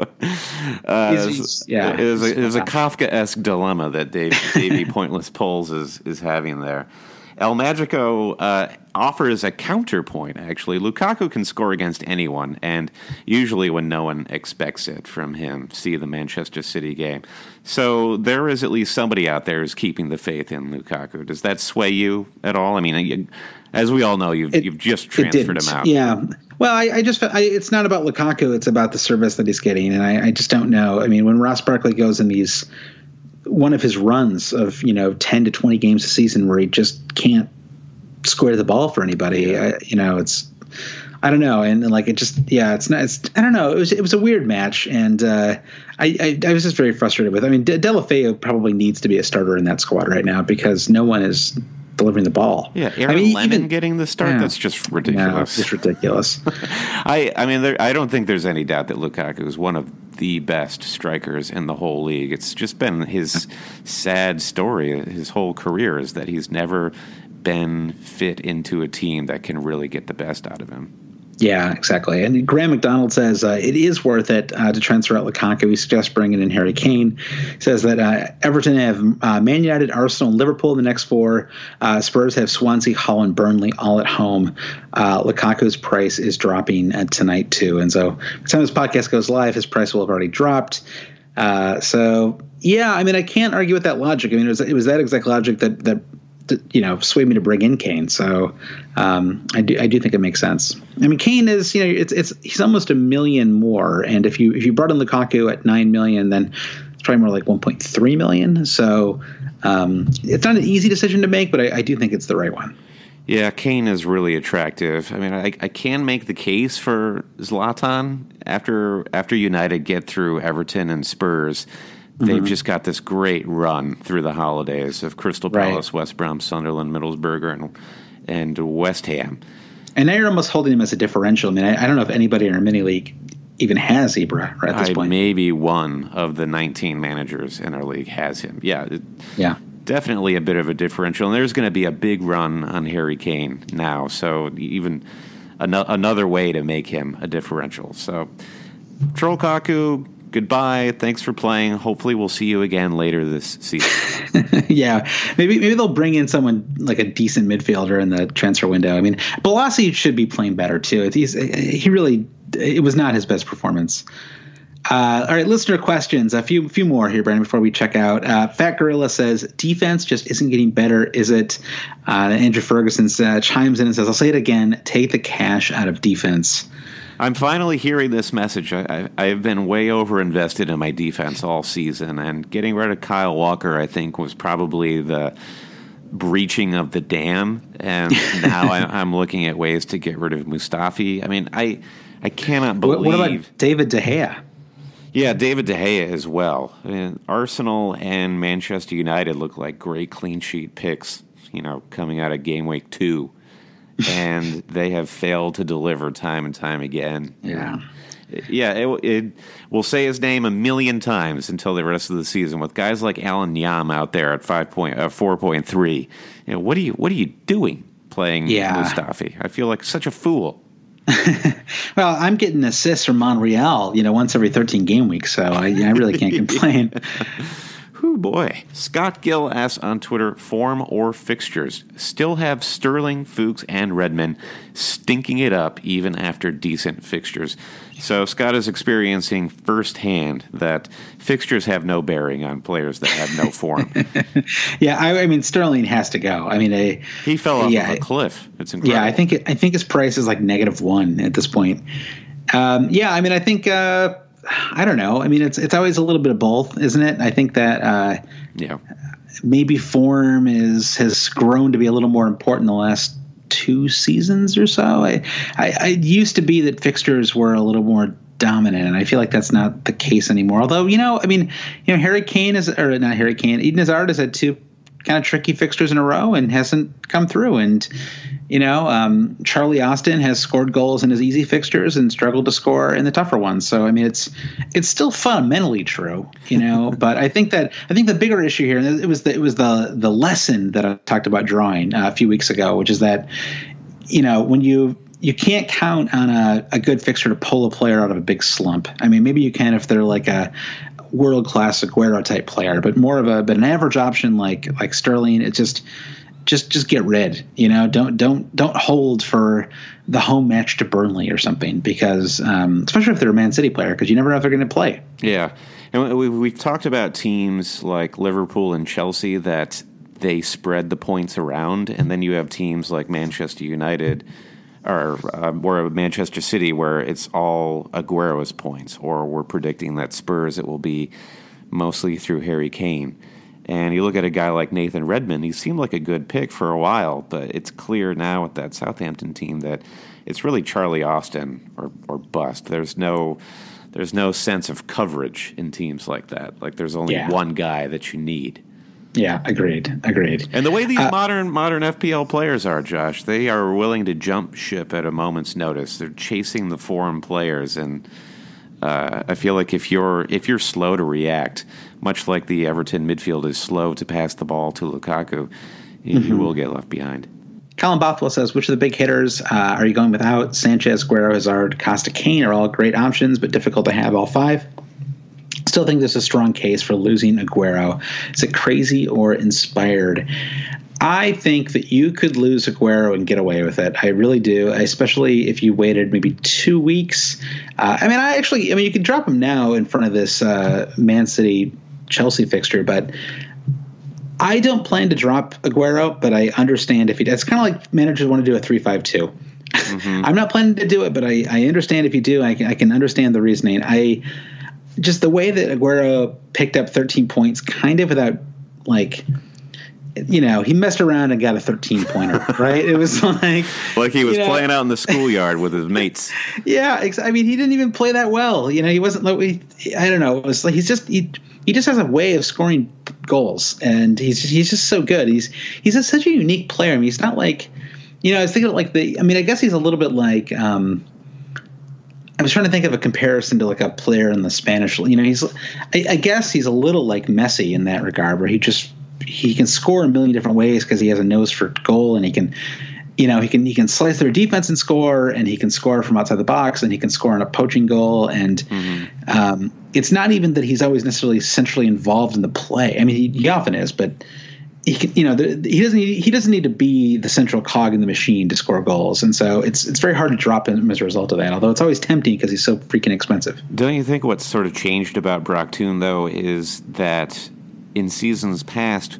Uh, He's- he's- yeah. it is a, it is a Kafka-esque dilemma that Dave, Davey Pointless Polls is, is having there. El Magico uh, offers a counterpoint, actually. Lukaku can score against anyone, and usually when no one expects it from him. See the Manchester City game. So there is at least somebody out there who's keeping the faith in Lukaku. Does that sway you at all? I mean, you, as we all know, you've, It- you've just It transferred didn't. him out. Yeah. Well, I, I just I, it's not about Lukaku. It's about the service that he's getting, and I, I just don't know. I mean, when Ross Barkley goes in these one of his runs of you know ten to twenty games a season where he just can't square the ball for anybody, Yeah. I, you know, it's I don't know, and, and like it just yeah, it's not. It's I don't know. It was it was a weird match, and uh, I, I I was just very frustrated with. It. I mean, De- Deulofeu probably needs to be a starter in that squad right now because no one is delivering the ball. Yeah, Aaron I mean, Lemon even- getting the start, Yeah. that's just No, ridiculous. it's ridiculous. I, I mean, there, I don't think there's any doubt that Lukaku is one of the best strikers in the whole league. It's just been his sad story his whole career is that he's never Ben fit into a team that can really get the best out of him. Yeah, exactly. And Graham McDonald says uh, it is worth it uh, to transfer out Lukaku. He suggests bringing in Harry Kane. He says that uh, Everton have uh, Man United, Arsenal, and Liverpool in the next four. Uh, Spurs have Swansea, Hull, and Burnley all at home. Uh, Lukaku's price is dropping uh, tonight, too. And so by the time this podcast goes live, his price will have already dropped. Uh, so, yeah, I mean, I can't argue with that logic. I mean, it was, it was that exact logic that that you know, swayed me to bring in Kane. So um, I do I do think it makes sense. I mean, Kane is, you know, it's it's he's almost a million more, and if you if you brought in Lukaku at nine million, then it's probably more like one point three million. So um, it's not an easy decision to make, but I, I do think it's the right one. Yeah, Kane is really attractive. I mean, I, I can make the case for Zlatan after after United get through Everton and Spurs. They've mm-hmm. just got this great run through the holidays of Crystal Palace, right. West Brom, Sunderland, Middlesbrough, and, and West Ham. And now you're almost holding him as a differential. I mean, I, I don't know if anybody in our mini league even has Ibra right at this I, point. Maybe one of the nineteen managers in our league has him. Yeah, it, yeah, definitely a bit of a differential. And there's going to be a big run on Harry Kane now, so even an- another way to make him a differential. So, Troll Kaku, goodbye. Thanks for playing. Hopefully we'll see you again later this season. yeah. Maybe maybe they'll bring in someone like a decent midfielder in the transfer window. I mean, Bolasie should be playing better too. He's, he really it was not his best performance. Uh, all right, listener questions. A few few more here, Brandon, before we check out. Uh, Fat Gorilla says, defense just isn't getting better, is it? Uh, Andrew Ferguson uh, chimes in and says, I'll say it again, take the cash out of defense. I'm finally hearing this message. I, I, I've been way over invested in my defense all season, and getting rid of Kyle Walker, I think, was probably the breaching of the dam. And now I, I'm looking at ways to get rid of Mustafi. I mean, I I cannot believe. What about David De Gea? Yeah, David De Gea as well. I mean, Arsenal and Manchester United look like great clean sheet picks, you know, coming out of game week two. And they have failed to deliver time and time again. Yeah. Yeah, it, it, we'll say his name a million times until the rest of the season. With guys like Alan Yam out there at five point, uh, four point three, you know, what are you what are you doing playing yeah. Mustafi? I feel like such a fool. Well, I'm getting assists from Monreal, you know, once every thirteen game weeks, so I, I really can't complain. Whew, boy. Scott Gill asks on Twitter, form or fixtures? Still have Sterling, Fuchs, and Redmond stinking it up even after decent fixtures. So Scott is experiencing firsthand that fixtures have no bearing on players that have no form. yeah, I, I mean, Sterling has to go. I mean, a, he fell off yeah, of a cliff. It's incredible. Yeah, I think it, I think his price is like negative one at this point. Um, yeah, I mean, I think uh, I don't know. I mean, it's it's always a little bit of both, isn't it? I think that uh, yeah, maybe form is has grown to be a little more important the last two seasons or so. I, I, I used to be that fixtures were a little more dominant, and I feel like that's not the case anymore. Although, you know, I mean, you know, Harry Kane is or not Harry Kane, Eden Hazard has had two kind of tricky fixtures in a row and hasn't come through. And you know, um, Charlie Austin has scored goals in his easy fixtures and struggled to score in the tougher ones. So I mean, it's it's still fundamentally true, you know. But I think that I think the bigger issue here, and it was the, it was the the lesson that I talked about drawing uh, a few weeks ago, which is that you know when you you can't count on a, a good fixture to pull a player out of a big slump. I mean, maybe you can if they're like a world class Aguero type player, but more of a but an average option like like Sterling, it's just. Just, just get rid. You know, don't, don't, don't hold for the home match to Burnley or something, because, um, especially if they're a Man City player, because you never know if they're going to play. Yeah, and we, we've talked about teams like Liverpool and Chelsea that they spread the points around, and then you have teams like Manchester United or um, or Manchester City where it's all Aguero's points, or we're predicting that Spurs it will be mostly through Harry Kane. And you look at a guy like Nathan Redmond, he seemed like a good pick for a while, but it's clear now with that Southampton team that it's really Charlie Austin or, or bust. There's no there's no sense of coverage in teams like that. Like there's only yeah. one guy that you need. Yeah, agreed, agreed. And the way these uh, modern modern F P L players are, Josh, they are willing to jump ship at a moment's notice. They're chasing the foreign players, and Uh, I feel like if you're if you're slow to react, much like the Everton midfield is slow to pass the ball to Lukaku, you, mm-hmm. you will get left behind. Colin Bothwell says, which of the big hitters uh, are you going without? Sanchez, Guerrero, Hazard, Costa, Kane are all great options, but difficult to have all five. Still think there's a strong case for losing Aguero. Is it crazy or inspired? I think that you could lose Aguero and get away with it. I really do, especially if you waited maybe two weeks. Uh, I mean, I actually, I mean, you could drop him now in front of this uh, Man City Chelsea fixture, but I don't plan to drop Aguero, but I understand if he does. It's kind of like managers want to do a three five two. Mm-hmm. I'm not planning to do it, but I, I understand if you do. I can, I can understand the reasoning. I just the way that Aguero picked up thirteen points kind of without, like, you know, he messed around and got a thirteen pointer, right? It was like like he was you know, playing out in the schoolyard with his mates. Yeah, ex- I mean, he didn't even play that well. You know, he wasn't like he, I don't know. It was like he's just he he just has a way of scoring goals, and he's he's just so good. He's he's a, such a unique player. I mean, he's not like, you know, I was thinking like the. I mean, I guess he's a little bit like. Um, I was trying to think of a comparison to like a player in the Spanish. You know, he's. I, I guess he's a little like Messi in that regard, where he just he can score a million different ways because he has a nose for goal, and he can. You know, he can he can slice their defense and score, and he can score from outside the box, and he can score on a poaching goal. And mm-hmm. um, it's not even that he's always necessarily centrally involved in the play. I mean, he, he often is, but he can, you know, the, he doesn't need, he doesn't need to be the central cog in the machine to score goals. And so it's it's very hard to drop him as a result of that. Although it's always tempting because he's so freaking expensive. Don't you think what's sort of changed about Brock Toon though is that in seasons past,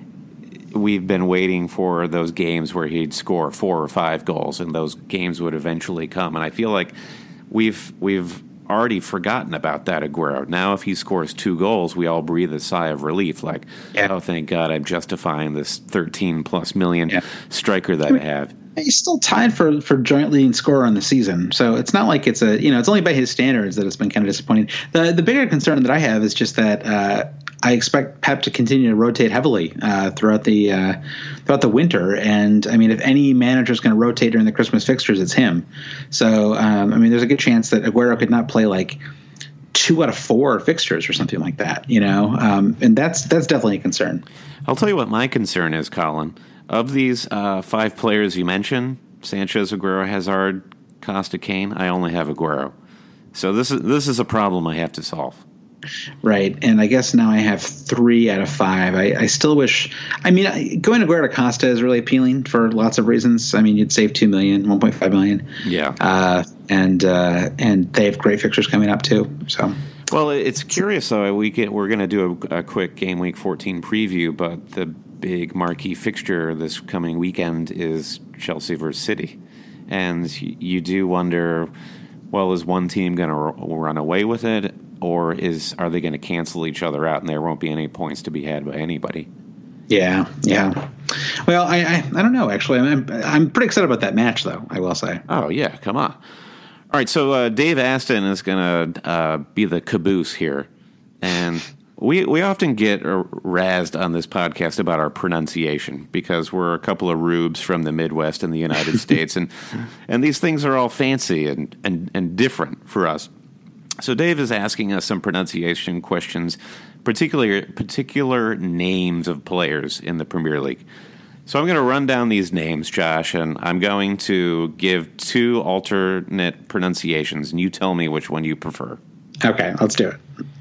we've been waiting for those games where he'd score four or five goals, and those games would eventually come. And I feel like we've we've already forgotten about that Aguero. Now, if he scores two goals, we all breathe a sigh of relief, like, yeah. oh, thank God, I'm justifying this thirteen plus million yeah. striker that I, mean, I have. He's still tied for, for joint leading scorer on the season, so it's not like it's a you know it's only by his standards that it's been kind of disappointing. The the bigger concern that I have is just that. Uh, I expect Pep to continue to rotate heavily uh, throughout the uh, throughout the winter, and I mean, if any manager is going to rotate during the Christmas fixtures, it's him. So, um, I mean, there's a good chance that Aguero could not play like two out of four fixtures or something like that, you know, um, and that's that's definitely a concern. I'll tell you what my concern is, Colin. Of these uh, five players you mentioned, Sanchez, Aguero, Hazard, Costa, Kane, I only have Aguero. So this is this is a problem I have to solve. Right, and I guess now I have three out of five. I, I still wish. I mean, going Aguero to Costa is really appealing for lots of reasons. I mean, you'd save two million, one point five million. Yeah, uh, and uh, and they have great fixtures coming up too. So, well, it's curious though. We get we're going to do a, a quick game week fourteen preview, but the big marquee fixture this coming weekend is Chelsea versus City, and you do wonder, well, is one team going to run away with it? Or is are they going to cancel each other out, and there won't be any points to be had by anybody? Yeah, yeah. Well, I I, I don't know. Actually, I'm I'm pretty excited about that match, though. I will say. Oh yeah, come on. All right, so uh, Dave Aston is going to uh, be the caboose here, and we we often get razzed on this podcast about our pronunciation because we're a couple of rubes from the Midwest in the United States, and and these things are all fancy and and, and different for us. So Dave is asking us some pronunciation questions, particular particular names of players in the Premier League. So I'm going to run down these names, Josh, and I'm going to give two alternate pronunciations, and you tell me which one you prefer. Okay, let's do it.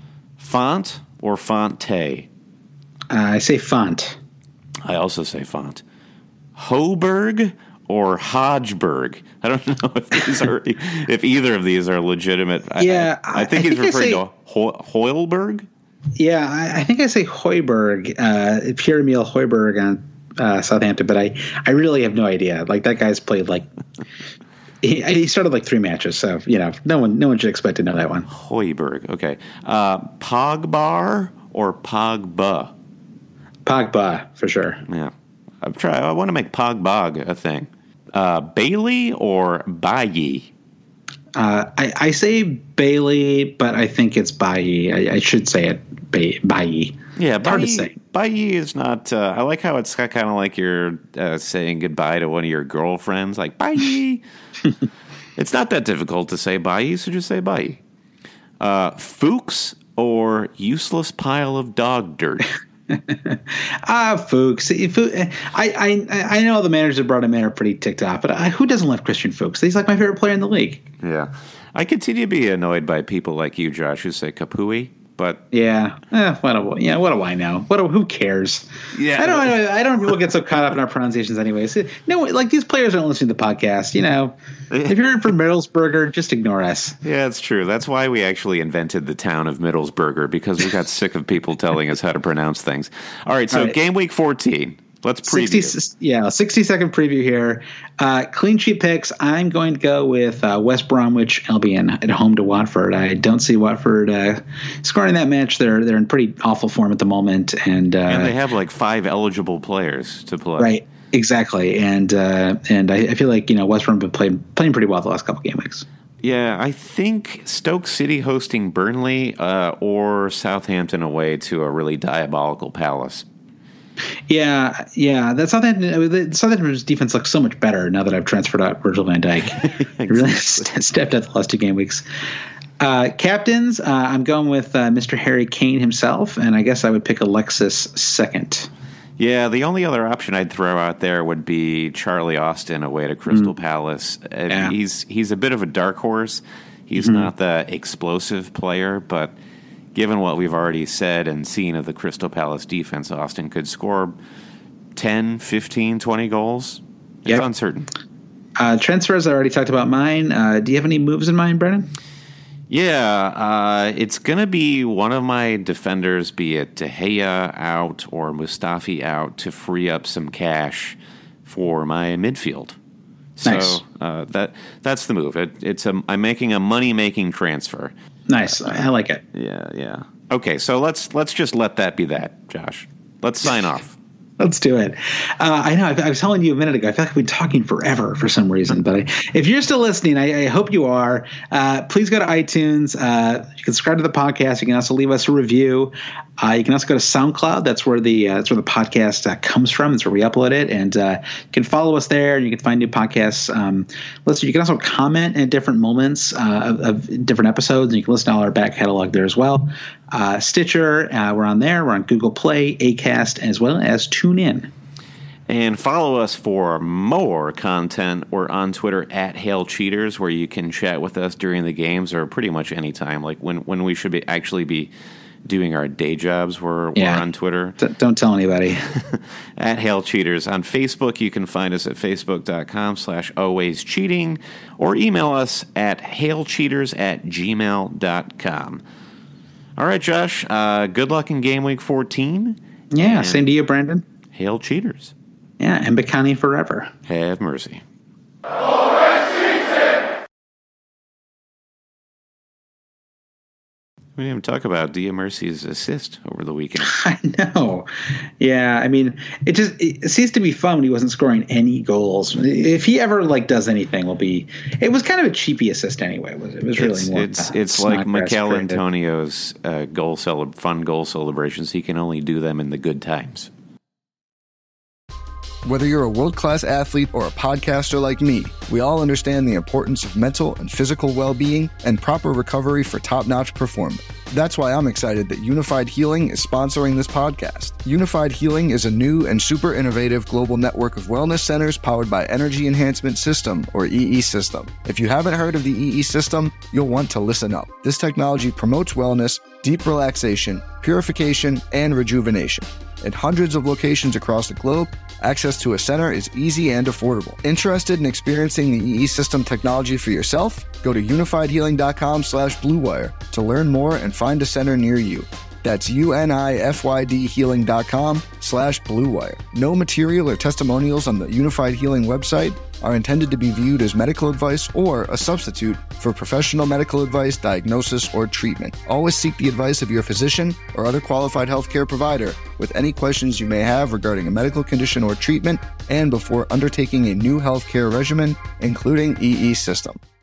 Font or Fonte? Uh, I say font. I also say font. Hoberg or Hodgeberg? I don't know if these are if either of these are legitimate. Yeah, I, I think I he's think referring say, to Ho- Hoylberg. Yeah, I, I think I say Højbjerg, uh, Pierre-Emile Højbjerg on uh, Southampton, but I, I really have no idea. Like that guy's played like he, he started like three matches, so you know no one no one should expect to know that one. Højbjerg, okay. Uh, Pogba or Pogba? Pogba for sure. Yeah, I'm trying. I want to make Pogba a thing. Uh, Bailey or Bailly? Uh, I, I say Bailey, but I think it's Bailly. I, I should say it ba- Bailly. Yeah, Bailly, hard to say. Bailly is not. Uh, I like how it's kind of like you're uh, saying goodbye to one of your girlfriends, like Bailly. It's not that difficult to say Bailly, so just say Bailly. Uh, Fuchs or useless pile of dog dirt? Ah, Fuchs. I, I I know the managers that brought him in are pretty ticked off, but I, who doesn't love Christian Fuchs? He's like my favorite player in the league. Yeah. I continue to be annoyed by people like you, Josh, who say Kapui, but yeah, eh, what do yeah, what do I know? What do, who cares? Yeah, I don't. I don't. People get so caught up in our pronunciations, anyways. No, like these players aren't listening to the podcast. You know, if you're from Middlesbrough, just ignore us. Yeah, it's true. That's why we actually invented the town of Middlesbrough, because we got sick of people telling us how to pronounce things. All right, so All right. Game week fourteen. Let's preview. sixty, yeah, sixty second preview here. Uh, clean sheet picks. I'm going to go with uh, West Bromwich Albion at home to Watford. I don't see Watford uh, scoring that match. They're they're in pretty awful form at the moment, and uh, and they have like five eligible players to play. Right, exactly, and uh, and I, I feel like you know West Brom have been playing playing pretty well the last couple game weeks. Yeah, I think Stoke City hosting Burnley uh, or Southampton away to a really diabolical Palace. Yeah, yeah. That Southampton, Southampton's defense looks so much better now that I've transferred out Virgil van Dijk. Exactly. Really st- stepped up the last two game weeks. Uh, captains, uh, I'm going with uh, Mister Harry Kane himself, and I guess I would pick Alexis second. Yeah, the only other option I'd throw out there would be Charlie Austin away to Crystal mm. Palace. Uh, yeah. He's he's a bit of a dark horse. He's mm-hmm. not the explosive player, but given what we've already said and seen of the Crystal Palace defense, Austin could score ten, fifteen, twenty goals. It's yep. uncertain. Uh, transfers, I already talked about mine. Uh, do you have any moves in mind, Brennan? Yeah, uh, it's going to be one of my defenders, be it De Gea out or Mustafi out, to free up some cash for my midfield. So nice. uh, that that's the move. It, it's a, I'm making a money-making transfer. Nice. I like it. Yeah, yeah. Okay, so let's let's just let that be that, Josh. Let's sign off. Let's do it. Uh, I know. I, I was telling you a minute ago. I feel like we've been talking forever for some reason. But I, if you're still listening, I, I hope you are. Uh, please go to iTunes. Uh, you can subscribe to the podcast. You can also leave us a review. Uh, you can also go to SoundCloud. That's where the uh, that's where the podcast uh, comes from. That's where we upload it. And uh, you can follow us there. And you can find new podcasts. Um, listen, you can also comment at different moments uh, of, of different episodes. And you can listen to all our back catalog there as well. Uh, Stitcher, uh, we're on there. We're on Google Play, Acast, as well as TuneIn. And follow us for more content. We're on Twitter at Hail Cheaters, where you can chat with us during the games or pretty much any time. Like when, when we should be actually be doing our day jobs, we're, yeah. we're on Twitter. D- don't tell anybody. At Hail Cheaters. On Facebook, you can find us at facebook.com slash always cheating or email us at hailcheaters at gmail dot com. All right, Josh, uh, good luck in game week fourteen. Yeah, same to you, Brandon. Hail Cheaters. Yeah, and Mbakani forever. Have mercy. We didn't even talk about Dia Mercy's assist over the weekend. I know. Yeah, I mean, it just it seems to be fun when he wasn't scoring any goals. If he ever like does anything, will be. It was kind of a cheapy assist anyway. It was, it was really it's, more. It's uh, it's like Mikel Antonio's uh, goal cele- fun goal celebrations. He can only do them in the good times. Whether you're a world-class athlete or a podcaster like me, we all understand the importance of mental and physical well-being and proper recovery for top-notch performance. That's why I'm excited that Unified Healing is sponsoring this podcast. Unified Healing is a new and super innovative global network of wellness centers powered by Energy Enhancement System, or E E System. If you haven't heard of the E E System, you'll want to listen up. This technology promotes wellness, deep relaxation, purification, and rejuvenation. At hundreds of locations across the globe, access to a center is easy and affordable. Interested in experiencing the E E System technology for yourself? Go to unifiedhealing.com slash bluewire to learn more and find a center near you. That's U-N-I-F-Y-D healing.com slash bluewire. No material or testimonials on the Unified Healing website are intended to be viewed as medical advice or a substitute for professional medical advice, diagnosis, or treatment. Always seek the advice of your physician or other qualified healthcare provider with any questions you may have regarding a medical condition or treatment and before undertaking a new healthcare regimen, including E E System.